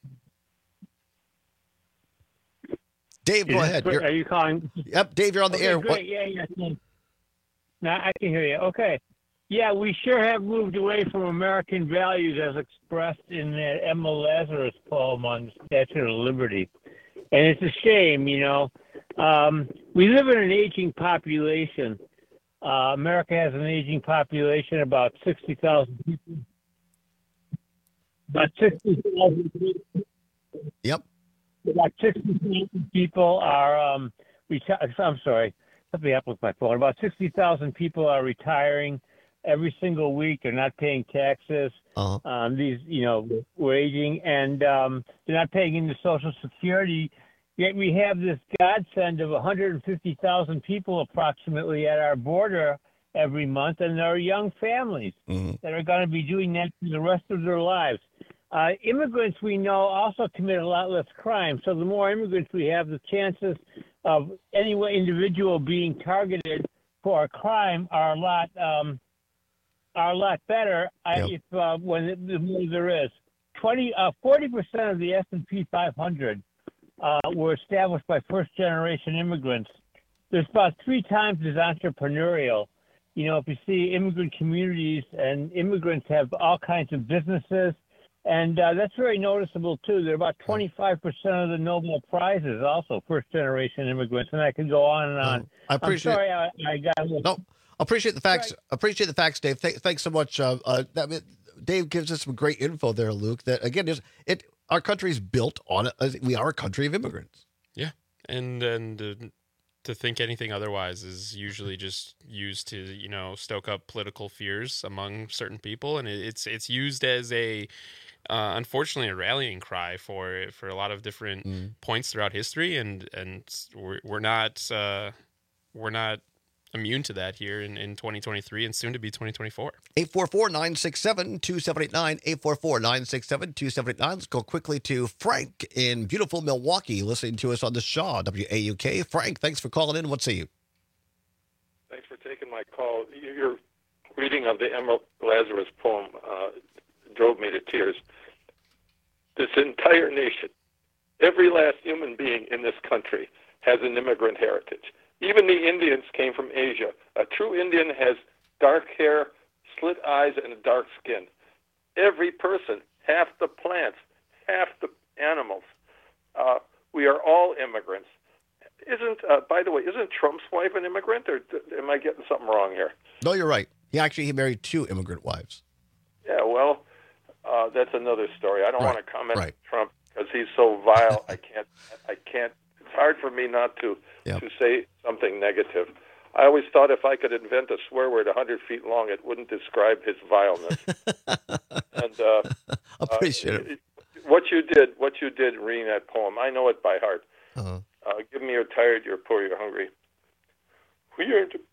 Dave, go Is this ahead. great? You're- Are you calling? Yep, Dave, you're on the Okay, air. Great. What- Yeah, yeah. thanks. Now I can hear you. Okay. Yeah, we sure have moved away from American values as expressed in that Emma Lazarus poem on the Statue of Liberty. And it's a shame, you know. Um, we live in an aging population. Uh, America has an aging population, about sixty thousand people. About sixty thousand people. Yep. About sixty thousand people are, um, reti- I'm sorry, something happened with my phone. About sixty thousand people are retiring every single week. They're not paying taxes. Uh-huh. Um, these, you know, we're aging, and um, they're not paying into Social Security. Yet we have this godsend of one hundred fifty thousand people approximately at our border every month, and there are young families Mm-hmm. that are going to be doing that for the rest of their lives. Uh, immigrants, we know, also commit a lot less crime. So the more immigrants we have, the chances of any individual being targeted for a crime are a lot um, are a lot better. I, Yep. if uh, when it, the more there is, twenty, uh, forty percent of the S and P five hundred uh, were established by first generation immigrants. There's about three times as entrepreneurial. You know, if you see immigrant communities and immigrants have all kinds of businesses, and uh, that's very noticeable too. They're about twenty-five percent of the Nobel Prizes, also first generation immigrants, and I can go on and on. I appreciate. I'm sorry, I, I got a little. No, appreciate the facts. Appreciate the facts, Dave. Th- thanks so much. Uh, uh, that, Dave gives us some great info there, Luke. That again is it. Our country's built on it. We are a country of immigrants. Yeah, and and uh, to think anything otherwise is usually just used to you know stoke up political fears among certain people, and it, it's it's used as a uh, unfortunately a rallying cry for for a lot of different Mm. points throughout history, and and we're we're not uh, we're not immune to that here in, in twenty twenty-three and soon to be twenty twenty-four. eight four four, nine six seven, two seven eight nine, eight four four, nine six seven, two seven eight nine. Let's go quickly to Frank in beautiful Milwaukee, listening to us on the Shaw, W A U K. Frank, thanks for calling in. What say you? Thanks for taking my call. Your reading of the Emma Lazarus poem uh, drove me to tears. This entire nation, every last human being in this country has an immigrant heritage. Even the Indians came from Asia. A true Indian has dark hair, slit eyes, and a dark skin. Every person, half the plants, half the animals, uh, we are all immigrants. Isn't, uh, by the way, isn't Trump's wife an immigrant, or am I getting something wrong here? No, you're right. He actually he married two immigrant wives. Yeah, well, uh, that's another story. I don't Right, want to comment right. on Trump because he's so vile. I can't. I can't. It's hard for me not to Yep. to say something negative. I always thought if I could invent a swear word one hundred feet long, it wouldn't describe his vileness. and uh, Appreciate uh, it. What you did, what you did reading that poem, I know it by heart. Uh-huh. Uh, give me you're tired, you're poor, you're hungry. Who yearn to,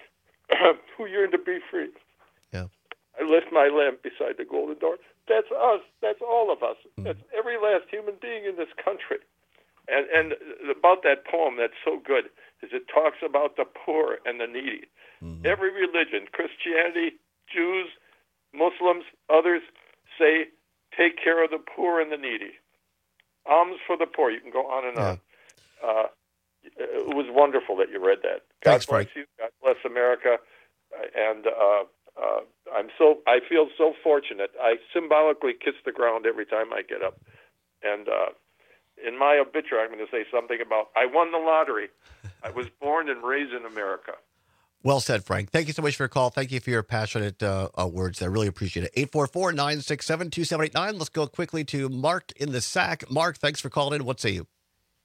who yearn to be free? Yeah. I lift my lamp beside the golden door. That's us. That's all of us. Mm. That's every last human being in this country. And and about that poem that's so good is it talks about the poor and the needy. Mm-hmm. Every religion, Christianity, Jews, Muslims, others say take care of the poor and the needy. Alms for the poor. You can go on and on. Uh, it was wonderful that you read that. God Thanks, bless Frank. you. God bless America. And uh, uh, I'm so I feel so fortunate. I symbolically kiss the ground every time I get up. And uh, in my obituary, I'm going to say something about I won the lottery. I was born and raised in America. Well said, Frank. Thank you so much for your call. Thank you for your passionate uh, uh, words. I really appreciate it. eight four four, nine six seven, two seven eight nine. Let's go quickly to Mark in the Sack. Mark, thanks for calling in. What say you?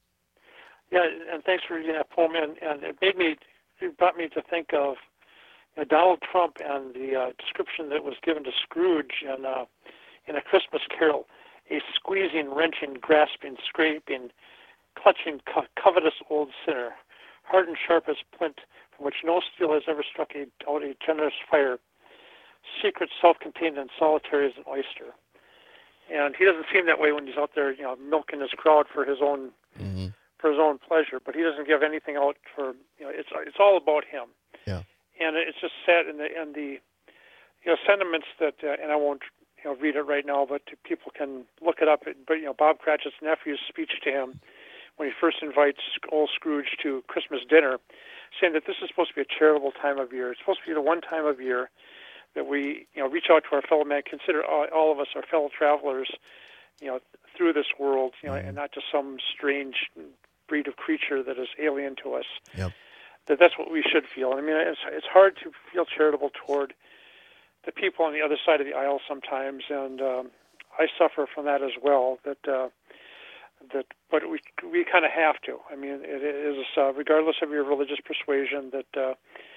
Yeah, and thanks for reading that poem. And, and it made me, it brought me to think of you know, Donald Trump and the uh, description that was given to Scrooge in, uh, in A Christmas Carol. A squeezing, wrenching, grasping, scraping, clutching, co- covetous old sinner, hard and sharp as flint, from which no steel has ever struck a, out a generous fire, secret, self-contained, and solitary as an oyster. And he doesn't seem that way when he's out there, you know, milking his crowd for his own mm-hmm. for his own pleasure. But he doesn't give anything out for, you know, it's it's all about him. Yeah. And it's just sad, and the and the you know sentiments that, uh, and I won't you know read it right now, but people can look it up. But you know, Bob Cratchit's nephew's speech to him when he first invites old Scrooge to Christmas dinner, saying that this is supposed to be a charitable time of year. It's supposed to be the one time of year that we, you know, reach out to our fellow man, consider all, all of us our fellow travelers, you know, through this world, you know, and not just some strange breed of creature that is alien to us. Yep. That that's what we should feel. And I mean, it's it's hard to feel charitable toward the people on the other side of the aisle sometimes, and um, I suffer from that as well. That uh, that, but we we kind of have to. I mean, it is uh, regardless of your religious persuasion that. Uh,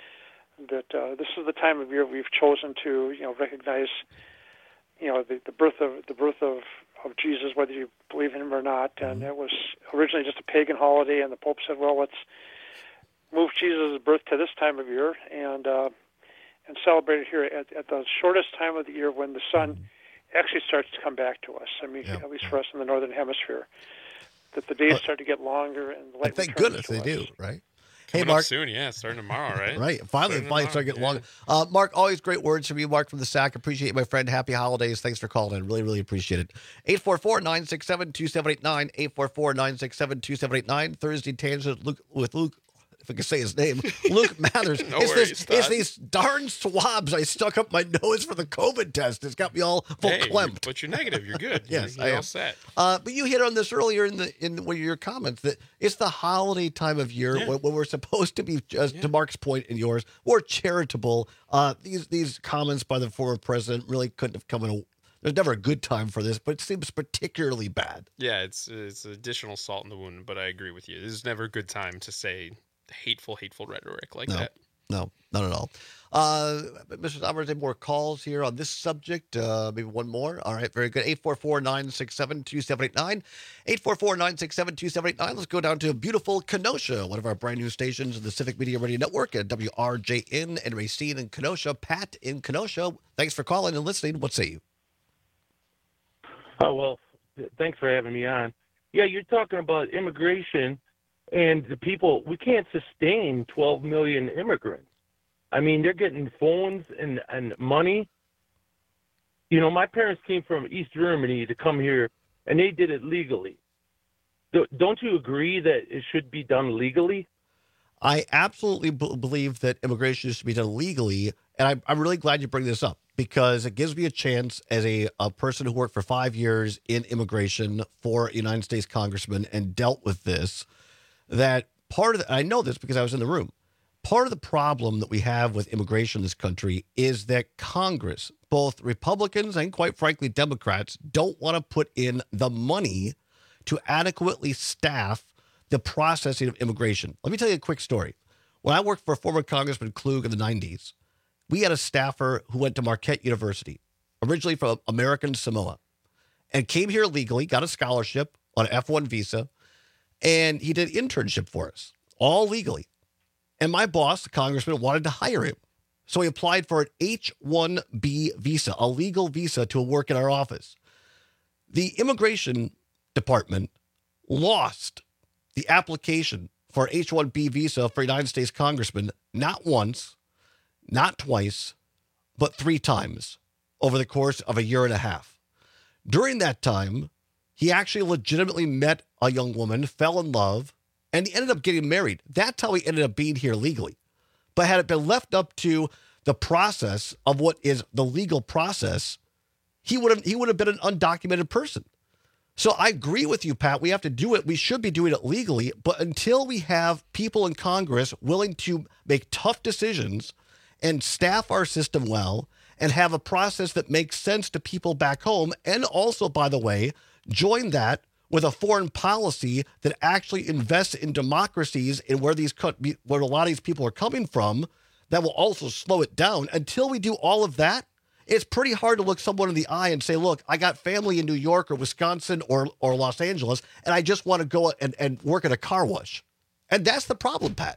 that uh, this is the time of year we've chosen to, you know, recognize, you know, the, the birth of the birth of, of Jesus, whether you believe in him or not. And it was originally just a pagan holiday, and the Pope said, well, let's move Jesus' birth to this time of year and uh, and celebrate it here at, at the shortest time of the year when the sun actually starts to come back to us. I mean, Yeah. at least for us in the Northern Hemisphere, that the days start to get longer and the light And thank returns goodness to they us. do, right? Hey, Coming Mark. up soon, yeah, starting tomorrow, right? Right. Finally, Starting finally start tomorrow, getting long. Uh, Mark, always great words from you, Mark, from the S A C. Appreciate you, my friend. Happy holidays. Thanks for calling in. Really, really appreciate it. eight four four, nine six seven, two seven eight nine. eight four four, nine six seven, two seven eight nine. Thursday Tangent Luke, with Luke. If I can say his name, Luke Mathers. No it's, worries, this, it's Todd. these darn swabs I stuck up my nose for the COVID test. It's got me all full Hey, clamped. but you're negative. You're good. Yes, you're, I you're am. all set. Uh, but you hit on this earlier in the in one of your comments that it's the holiday time of year Yeah. when, when we're supposed to be, just to Mark's point and yours, more charitable. Uh, these these comments by the former president really couldn't have come in a. There's never a good time for this, but it seems particularly bad. Yeah, it's it's additional salt in the wound, but I agree with you. This is never a good time to say hateful, hateful rhetoric like No. that. No, not at all. Uh, Mister Sommers, any more calls here on this subject? Uh, maybe one more. All right, very good. eight four four, nine six seven, two seven eight nine. eight four four, nine six seven, two seven eight nine. Let's go down to beautiful Kenosha, one of our brand new stations in the Civic Media Radio Network at W R J N and Racine in Kenosha. Pat in Kenosha, thanks for calling and listening. What say you? Oh, well, th- thanks for having me on. Yeah, you're talking about immigration and the people. We can't sustain twelve million immigrants. I mean, they're getting phones and, and money. You know, my parents came from East Germany to come here, and they did it legally. Do- Don't you agree that it should be done legally? I absolutely b- believe that immigration should be done legally, and I'm, I'm really glad you bring this up because it gives me a chance as a, a person who worked for five years in immigration for a United States congressman and dealt with this, that part of the, I know this because I was in the room, part of the problem that we have with immigration in this country is that Congress, both Republicans and quite frankly Democrats, don't want to put in the money to adequately staff the processing of immigration. Let me tell you a quick story. When I worked for former Congressman Klug in the nineties, we had a staffer who went to Marquette University, originally from American Samoa, and came here legally, got a scholarship on an F one visa, and he did internship for us, all legally. And my boss, the congressman, wanted to hire him. So he applied for an H one B visa, a legal visa to work in our office. The immigration department lost the application for H one B visa for a United States congressman not once, not twice, but three times over the course of a year and a half. During that time, he actually legitimately met a young woman, fell in love, and he ended up getting married. That's how he ended up being here legally. But had it been left up to the process of what is the legal process, he would have he would have been an undocumented person. So I agree with you, Pat. We have to do it. We should be doing it legally. But until we have people in Congress willing to make tough decisions and staff our system well and have a process that makes sense to people back home, and also, by the way, join that with a foreign policy that actually invests in democracies in where these co- where a lot of these people are coming from, that will also slow it down. Until we do all of that, it's pretty hard to look someone in the eye and say, look, I got family in New York or Wisconsin or or Los Angeles, and I just want to go and, and work at a car wash. And that's the problem, Pat.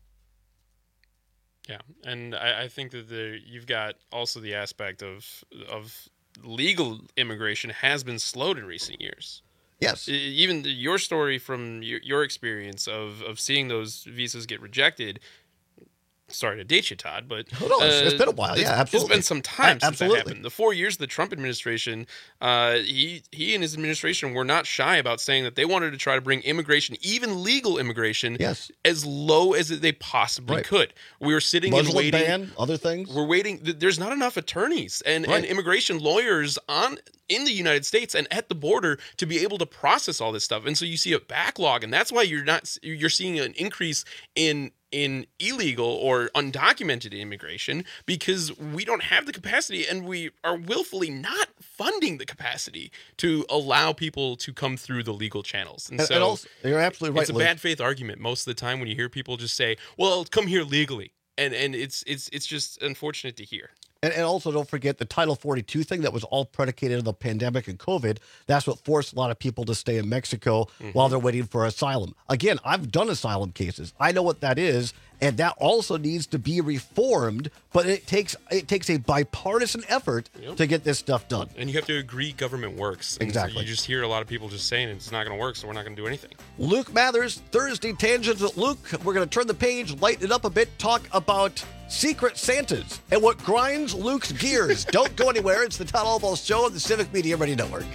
Yeah, and I, I think that the you've got also the aspect of of legal immigration has been slowed in recent years. Yes. E- Even the, your story from your, your experience of, of seeing those visas get rejected. Sorry to date you, Todd, but Oh, no, it's- it's been a while. Yeah, it's- absolutely. It's been some time A- since that absolutely. happened. The four years of the Trump administration, uh, he he and his administration were not shy about saying that they wanted to try to bring immigration, even legal immigration, yes. as low as they possibly Right. could. We were sitting Muslim and waiting. ban, other things. We're waiting. th- There's not enough attorneys and, Right. and immigration lawyers on in the United States and at the border to be able to process all this stuff. And so you see a backlog, and that's why you're not you're seeing an increase in in illegal or undocumented immigration, because we don't have the capacity, and we are willfully not funding the capacity to allow people to come through the legal channels. And, And- so and also- you're absolutely right, It's a Luke. bad faith argument most of the time when you hear people just say, well, come here legally. And and it's it's it's just unfortunate to hear. And, and also don't forget the Title forty-two thing that was all predicated on the pandemic and COVID. That's what forced a lot of people to stay in Mexico mm-hmm. while they're waiting for asylum. Again, I've done asylum cases. I know what that is. And that also needs to be reformed, but it takes it takes a bipartisan effort yep. to get this stuff done. And you have to agree government works. And exactly. You just hear a lot of people just saying it's not going to work, so we're not going to do anything. Luke Mathers, Thursday Tangents with Luke. We're going to turn the page, lighten it up a bit, talk about Secret Santas and what grinds Luke's gears. Don't go anywhere. It's the Todd Albaugh Show on the Civic Media Ready Network.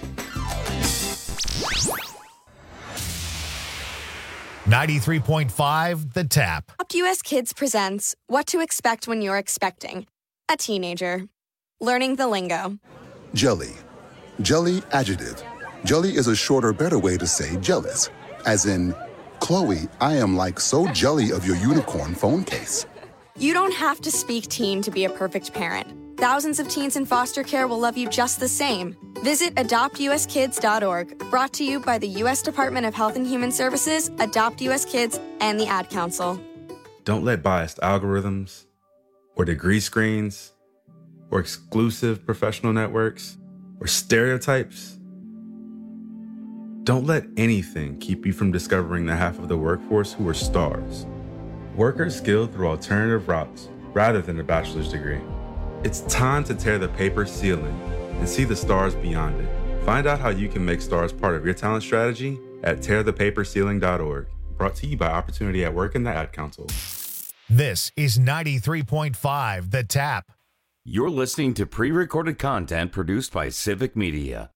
ninety-three point five The Tap. Adopt U S Kids presents What to Expect When You're Expecting a Teenager. Learning the lingo. Jelly. Jelly adjective. Jelly is a shorter, better way to say jealous. As in, Chloe, I am like so jelly of your unicorn phone case. You don't have to speak teen to be a perfect parent. Thousands of teens in foster care will love you just the same. Visit adopt u s kids dot org, brought to you by the U S Department of Health and Human Services, Adopt U S Kids, and the Ad Council. Don't let biased algorithms, or degree screens, or exclusive professional networks, or stereotypes, don't let anything keep you from discovering the half of the workforce who are stars. Workers skilled through alternative routes rather than a bachelor's degree. It's time to tear the paper ceiling and see the stars beyond it. Find out how you can make stars part of your talent strategy at tear the paper ceiling dot org. Brought to you by Opportunity at Work and the Ad Council. This is ninety-three point five The Tap. You're listening to pre-recorded content produced by Civic Media.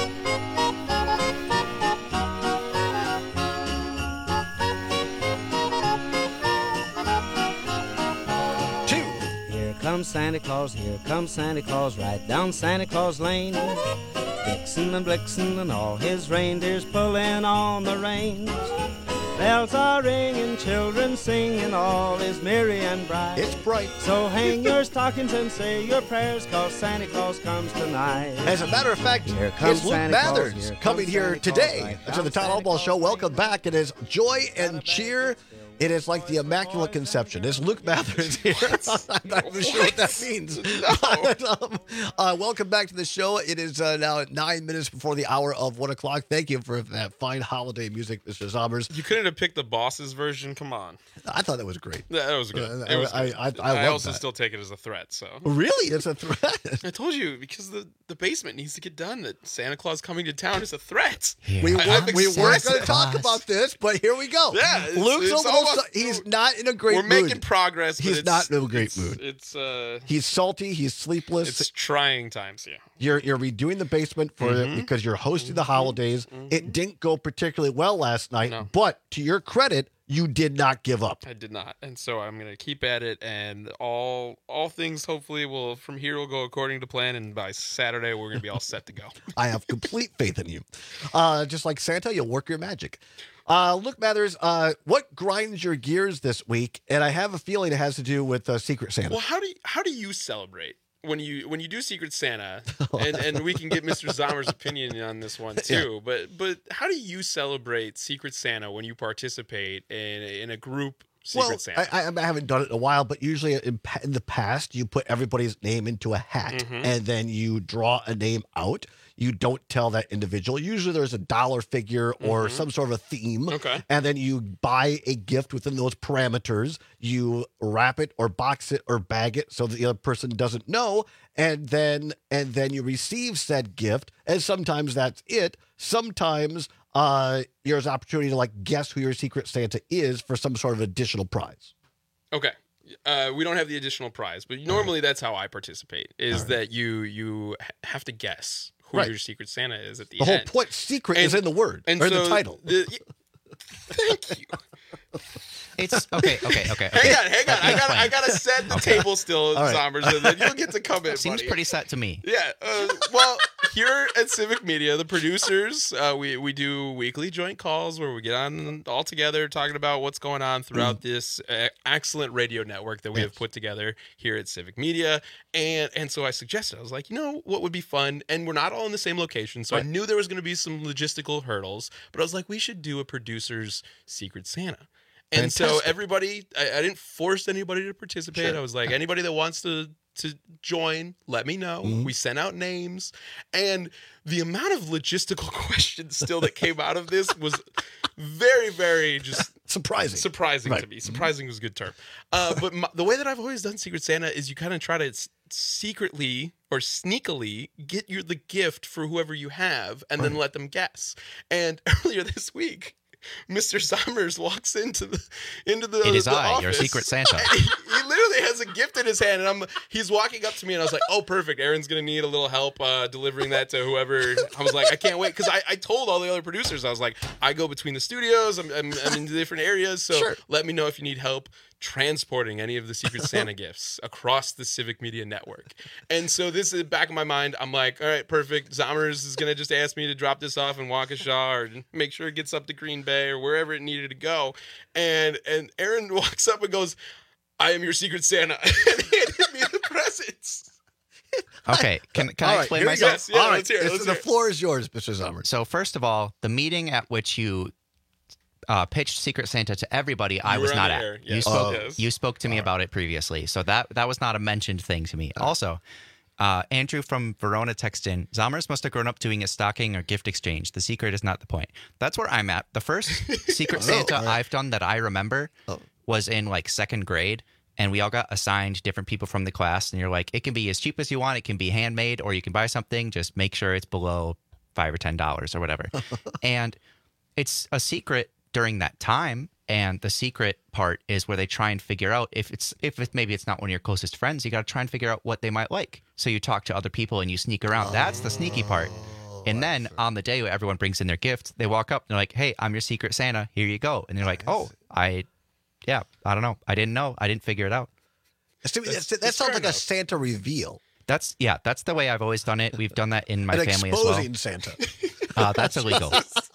Comes Santa Claus, here comes Santa Claus, right down Santa Claus Lane. Vixen and Blixen and all his reindeers pulling on the reins. Bells are ringing, children singing, all is merry and bright. It's bright. So hang your stockings and say your prayers, cause Santa Claus comes tonight. As a matter of fact, here comes it's Luke Santa Mathers Claus, here coming comes here Santa today Claus, right to the Todd Albaugh Show. Welcome back. It is joy and cheer. It is like the Immaculate Conception. It's Luke Mathers here. I'm not even sure what that means. No. um, uh, welcome back to the show. It is uh, now at nine minutes before the hour of one o'clock. Thank you for that fine holiday music, Mister Zombers. You couldn't have picked the Boss's version. Come on. I thought that was great. Yeah, that was good. Uh, it was I, good. I, I, I, I also that. still take it as a threat. So really, it's a threat. I told you because the, the basement needs to get done. That Santa Claus coming to town is a threat. Here we, I, were, we weren't going to talk about this, but here we go. Yeah, it's, Luke's it's a little. Su- he's not in a great We're mood. We're making progress. But He's it's, not in a great it's, mood. It's uh. He's salty. He's sleepless. It's trying times. Yeah. You're you're redoing the basement for mm-hmm. it because you're hosting the holidays. Mm-hmm. It didn't go particularly well last night, no. but to your credit, you did not give up. I did not, and so I'm gonna keep at it, and all all things hopefully will from here will go according to plan, and by Saturday we're gonna be all set to go. I have complete faith in you. Uh, just like Santa, you'll work your magic. Uh, Luke Mathers, uh, what grinds your gears this week? And I have a feeling it has to do with uh, Secret Santa. Well, how do you, how do you celebrate when you when you do Secret Santa? And and we can get Mister Zommer's opinion on this one too. Yeah. But but how do you celebrate Secret Santa when you participate in in a group Secret well, Santa? I, I haven't done it in a while, but usually in, in the past, you put everybody's name into a hat, mm-hmm. and then you draw a name out. You don't tell that individual. Usually there's a dollar figure or mm-hmm. some sort of a theme. Okay. And then you buy a gift within those parameters. You wrap it or box it or bag it so that the other person doesn't know. And then and then you receive said gift. And sometimes that's it. Sometimes uh, there's an opportunity to like guess who your Secret Santa is for some sort of additional prize. Okay. Uh, we don't have the additional prize, but normally that's how I participate, is right. that you you have to guess who right. your Secret Santa is at the, the end. The whole point, secret, and, is in the word, and or so in the title. The, thank you. It's okay, okay, okay. okay. Hang on, hang on. I got I got to set the okay. table still, right. Zombers, and then you'll get to come in. Seems buddy. pretty set to me. Yeah. Uh, well, here at Civic Media, the producers, uh, we we do weekly joint calls where we get on all together talking about what's going on throughout mm. this uh, excellent radio network that we yes. have put together here at Civic Media. And and so I suggested, I was like, you know, what would be fun? And we're not all in the same location, so right. I knew there was going to be some logistical hurdles. But I was like, we should do a producer's Secret Santa. And Fantastic. So everybody, I, I didn't force anybody to participate. Sure. I was like, anybody that wants to to join, let me know. Mm-hmm. We sent out names, and the amount of logistical questions still that came out of this was very, very just surprising. Surprising Right. to me. Surprising was a good term. Uh, but my, the way that I've always done Secret Santa is you kind of try to s- secretly or sneakily get your the gift for whoever you have, and then let them guess. And earlier this week, Mister Sommers walks into the into the It is the I, office. your Secret Santa. He, he literally has a gift in his hand, and I'm he's walking up to me, and I was like, "Oh, perfect! Aaron's gonna need a little help uh, delivering that to whoever." I was like, "I can't wait," because I, I told all the other producers, I was like, "I go between the studios. I'm I'm, I'm in different areas, so Sure. let me know if you need help transporting any of the Secret Santa gifts across the Civic Media Network." And so this is back in my mind. I'm like, all right, perfect. Zommers is going to just ask me to drop this off in Waukesha or make sure it gets up to Green Bay or wherever it needed to go. And and Aaron walks up and goes, "I am your Secret Santa." And handed me the presents. Okay, can, can All I right, explain here we go. myself? Yeah, All right, let's hear it, it's- let's the hear it. floor is yours, Mister Zommers. So first of all, the meeting at which you uh, pitched Secret Santa to everybody, I You was were not on at. the air, You yes. spoke. Oh. Yes. You spoke to me about it previously, so that that was not a mentioned thing to me. Also, uh, Andrew from Verona texted in, Zommers must have grown up doing a stocking or gift exchange. The secret is not the point. That's where I'm at. The first Secret Oh, Santa all right. I've done that I remember Oh. was in like second grade. And we all got assigned different people from the class. And you're like, it can be as cheap as you want. It can be handmade, or you can buy something. Just make sure it's below five or ten dollars or whatever. And it's a secret during that time. And the secret part is where they try and figure out if it's if it, maybe it's not one of your closest friends. You got to try and figure out what they might like. So you talk to other people and you sneak around. That's the sneaky part. And then on the day where everyone brings in their gift, they walk up and they're like, "Hey, I'm your Secret Santa. Here you go." And they're like, "Oh, I." Yeah, I don't know. I didn't know. I didn't figure it out. See, that's- that that's sounds fair like a enough. Santa reveal. That's yeah. That's the way I've always done it. We've done that in my An family as well. exposing Santa. Uh, that's illegal.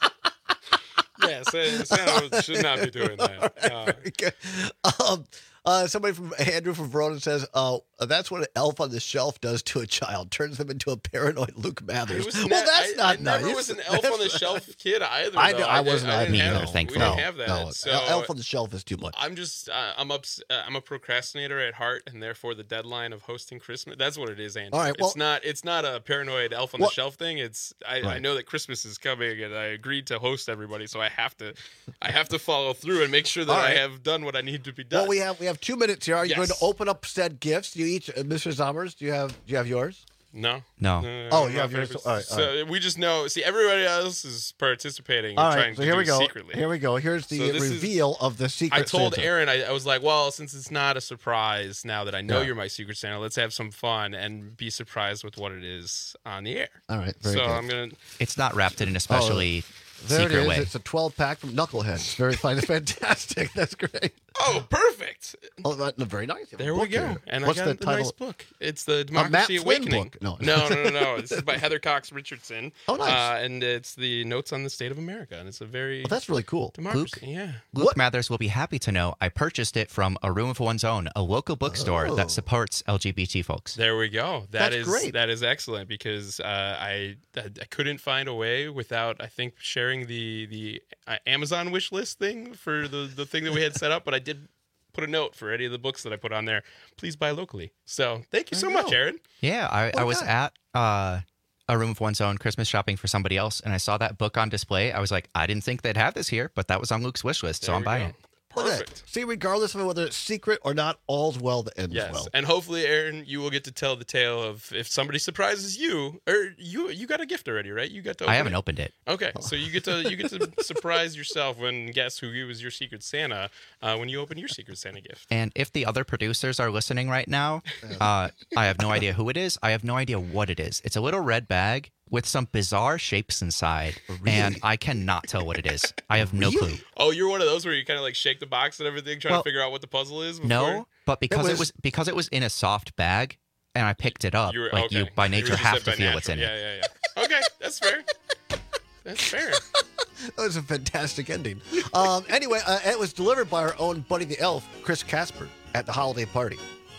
Yeah, Santa, Santa should not be doing that. Uh, Very good. Um, uh, somebody from Andrew from Verona says, uh, "That's what an elf on the shelf does to a child: turns them into a paranoid Luke I Mathers." was Well, not- that's I, not I never nice. was an elf on the shelf kid either. I, though. I did- wasn't. I I didn't didn't have, know. We thankfully. didn't No, have that. no. So Elf on the shelf is too much. I'm just uh, I'm ups- uh, I'm a procrastinator at heart, and therefore the deadline of hosting Christmas. That's what it is, Andy. All right, well- it's not it's not a paranoid elf on Well- the shelf thing. It's I, I Right. know that Christmas is coming, and I agreed to host everybody, so I have to I have to follow through and make sure that All I right. have done what I need to be done. Well, we have we have two minutes here. Are you Yes. going to open up said gifts? Do you each, uh, Mister Zommers? Do you have do you have yours? No. No. no Oh, I'm you not have yours. famous. All right, all So we just know. See, everybody else is participating. All and right. trying So to here do we go. Secretly. Here we go. Here's the So this is- reveal of the secret. I told Santa. Aaron, I, I was like, well, since it's not a surprise now that I know Yeah. you're my Secret Santa, let's have some fun and be surprised with what it is on the air. All right. Very so good. I'm gonna. It's not wrapped in an especially There it secret is. way. It's a twelve pack from Knucklehead. It's very fine. It's fantastic. That's great. Oh, perfect! Oh, that, very nice. You have a There we book go. here. And What's I the got the title? nice book. It's the Matt Democracy Flynn Awakening. book. No. no, no, no, no. This is by Heather Cox Richardson. Oh, nice. Uh, and it's the Notes on the State of America, and it's a very Well, that's really cool. democracy. Yeah. Luke What- Mathers will be happy to know I purchased it from A Room of One's Own, a local bookstore Oh. that supports L G B T folks. There we go. That That's is great. that is excellent because uh, I I couldn't find a way without I think sharing the the uh, Amazon wish list thing for the the thing that we had set up, but I did put a note for any of the books that I put on there. Please buy locally. So thank you so There you much, go. Aaron. Yeah, I, I was God. at uh, A Room of One's Own Christmas shopping for somebody else, and I saw that book on display. I was like, I didn't think they'd have this here, but that was on Luke's wish list, so There I'm we buying go. it. Look at that. Perfect. See, regardless of whether it's secret or not, all's well that ends Yes, well. and hopefully, Aaron, you will get to tell the tale of if somebody surprises you, or you you got a gift already, right? You got to. Open I haven't it? opened it. Okay, so you get to you get to surprise yourself when guess who was your Secret Santa uh, when you open your Secret Santa gift. And if the other producers are listening right now, uh, I have no idea who it is. I have no idea what it is. It's a little red bag with some bizarre shapes inside, and I cannot tell what it is. I have no clue. Oh, you're one of those where you kind of like shake the box and everything, trying Well, to figure out what the puzzle is. Before? No, but because it was- was because it was in a soft bag, and I picked it up. You were, like okay. you, by You nature, just have said to by feel what's in natural. it. Yeah, yeah, yeah. Okay, that's fair. That's fair. That was a fantastic ending. Um, anyway, uh, it was delivered by our own Buddy the Elf, Chris Casper, at the holiday party.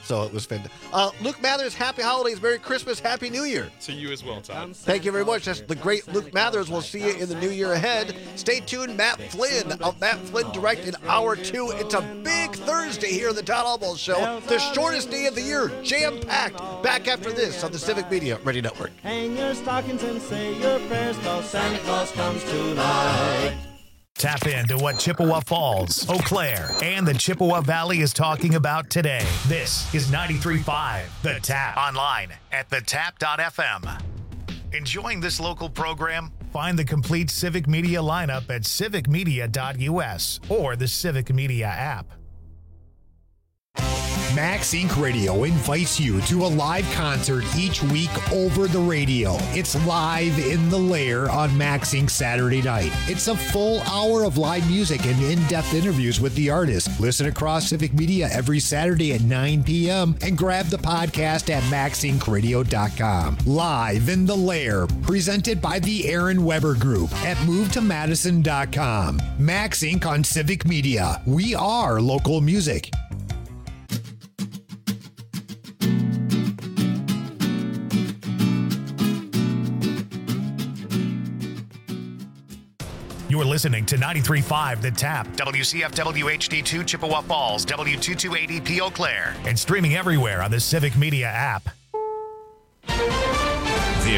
So it was fantastic. Uh, Luke Mathers, happy holidays, Merry Christmas, Happy New Year. To you as well, Todd. Thank you very much. That's the great Luke Mathers. We'll see you in the new year ahead. Stay tuned. Matt Flynn of Matt Flynn Direct in hour two. It's a big Thursday here on the Todd Almost Show. The shortest day of the year, jam-packed. Back after this on the Civic Media Radio Network. Hang your stockings and say your prayers, 'cause Santa Claus comes tonight. Tap into what Chippewa Falls, Eau Claire, and the Chippewa Valley is talking about today. This is ninety-three point five The Tap. Online at the tap dot f m. Enjoying this local program? Find the complete Civic Media lineup at civic media dot u s or the Civic Media app. Max Incorporated. Radio invites you to a live concert each week over the radio. It's Live in the Lair on Max Incorporated. Saturday night. It's a full hour of live music and in-depth interviews with the artist. Listen across Civic Media every Saturday at nine p.m. and grab the podcast at max inc radio dot com. Live in the Lair, presented by the Aaron Weber Group at move to madison dot com. Max Incorporated on Civic Media. We are local music. You're listening to ninety-three point five The Tap, W C F W H D two Chippewa Falls, W two two eight E P Eau Claire, and streaming everywhere on the Civic Media app.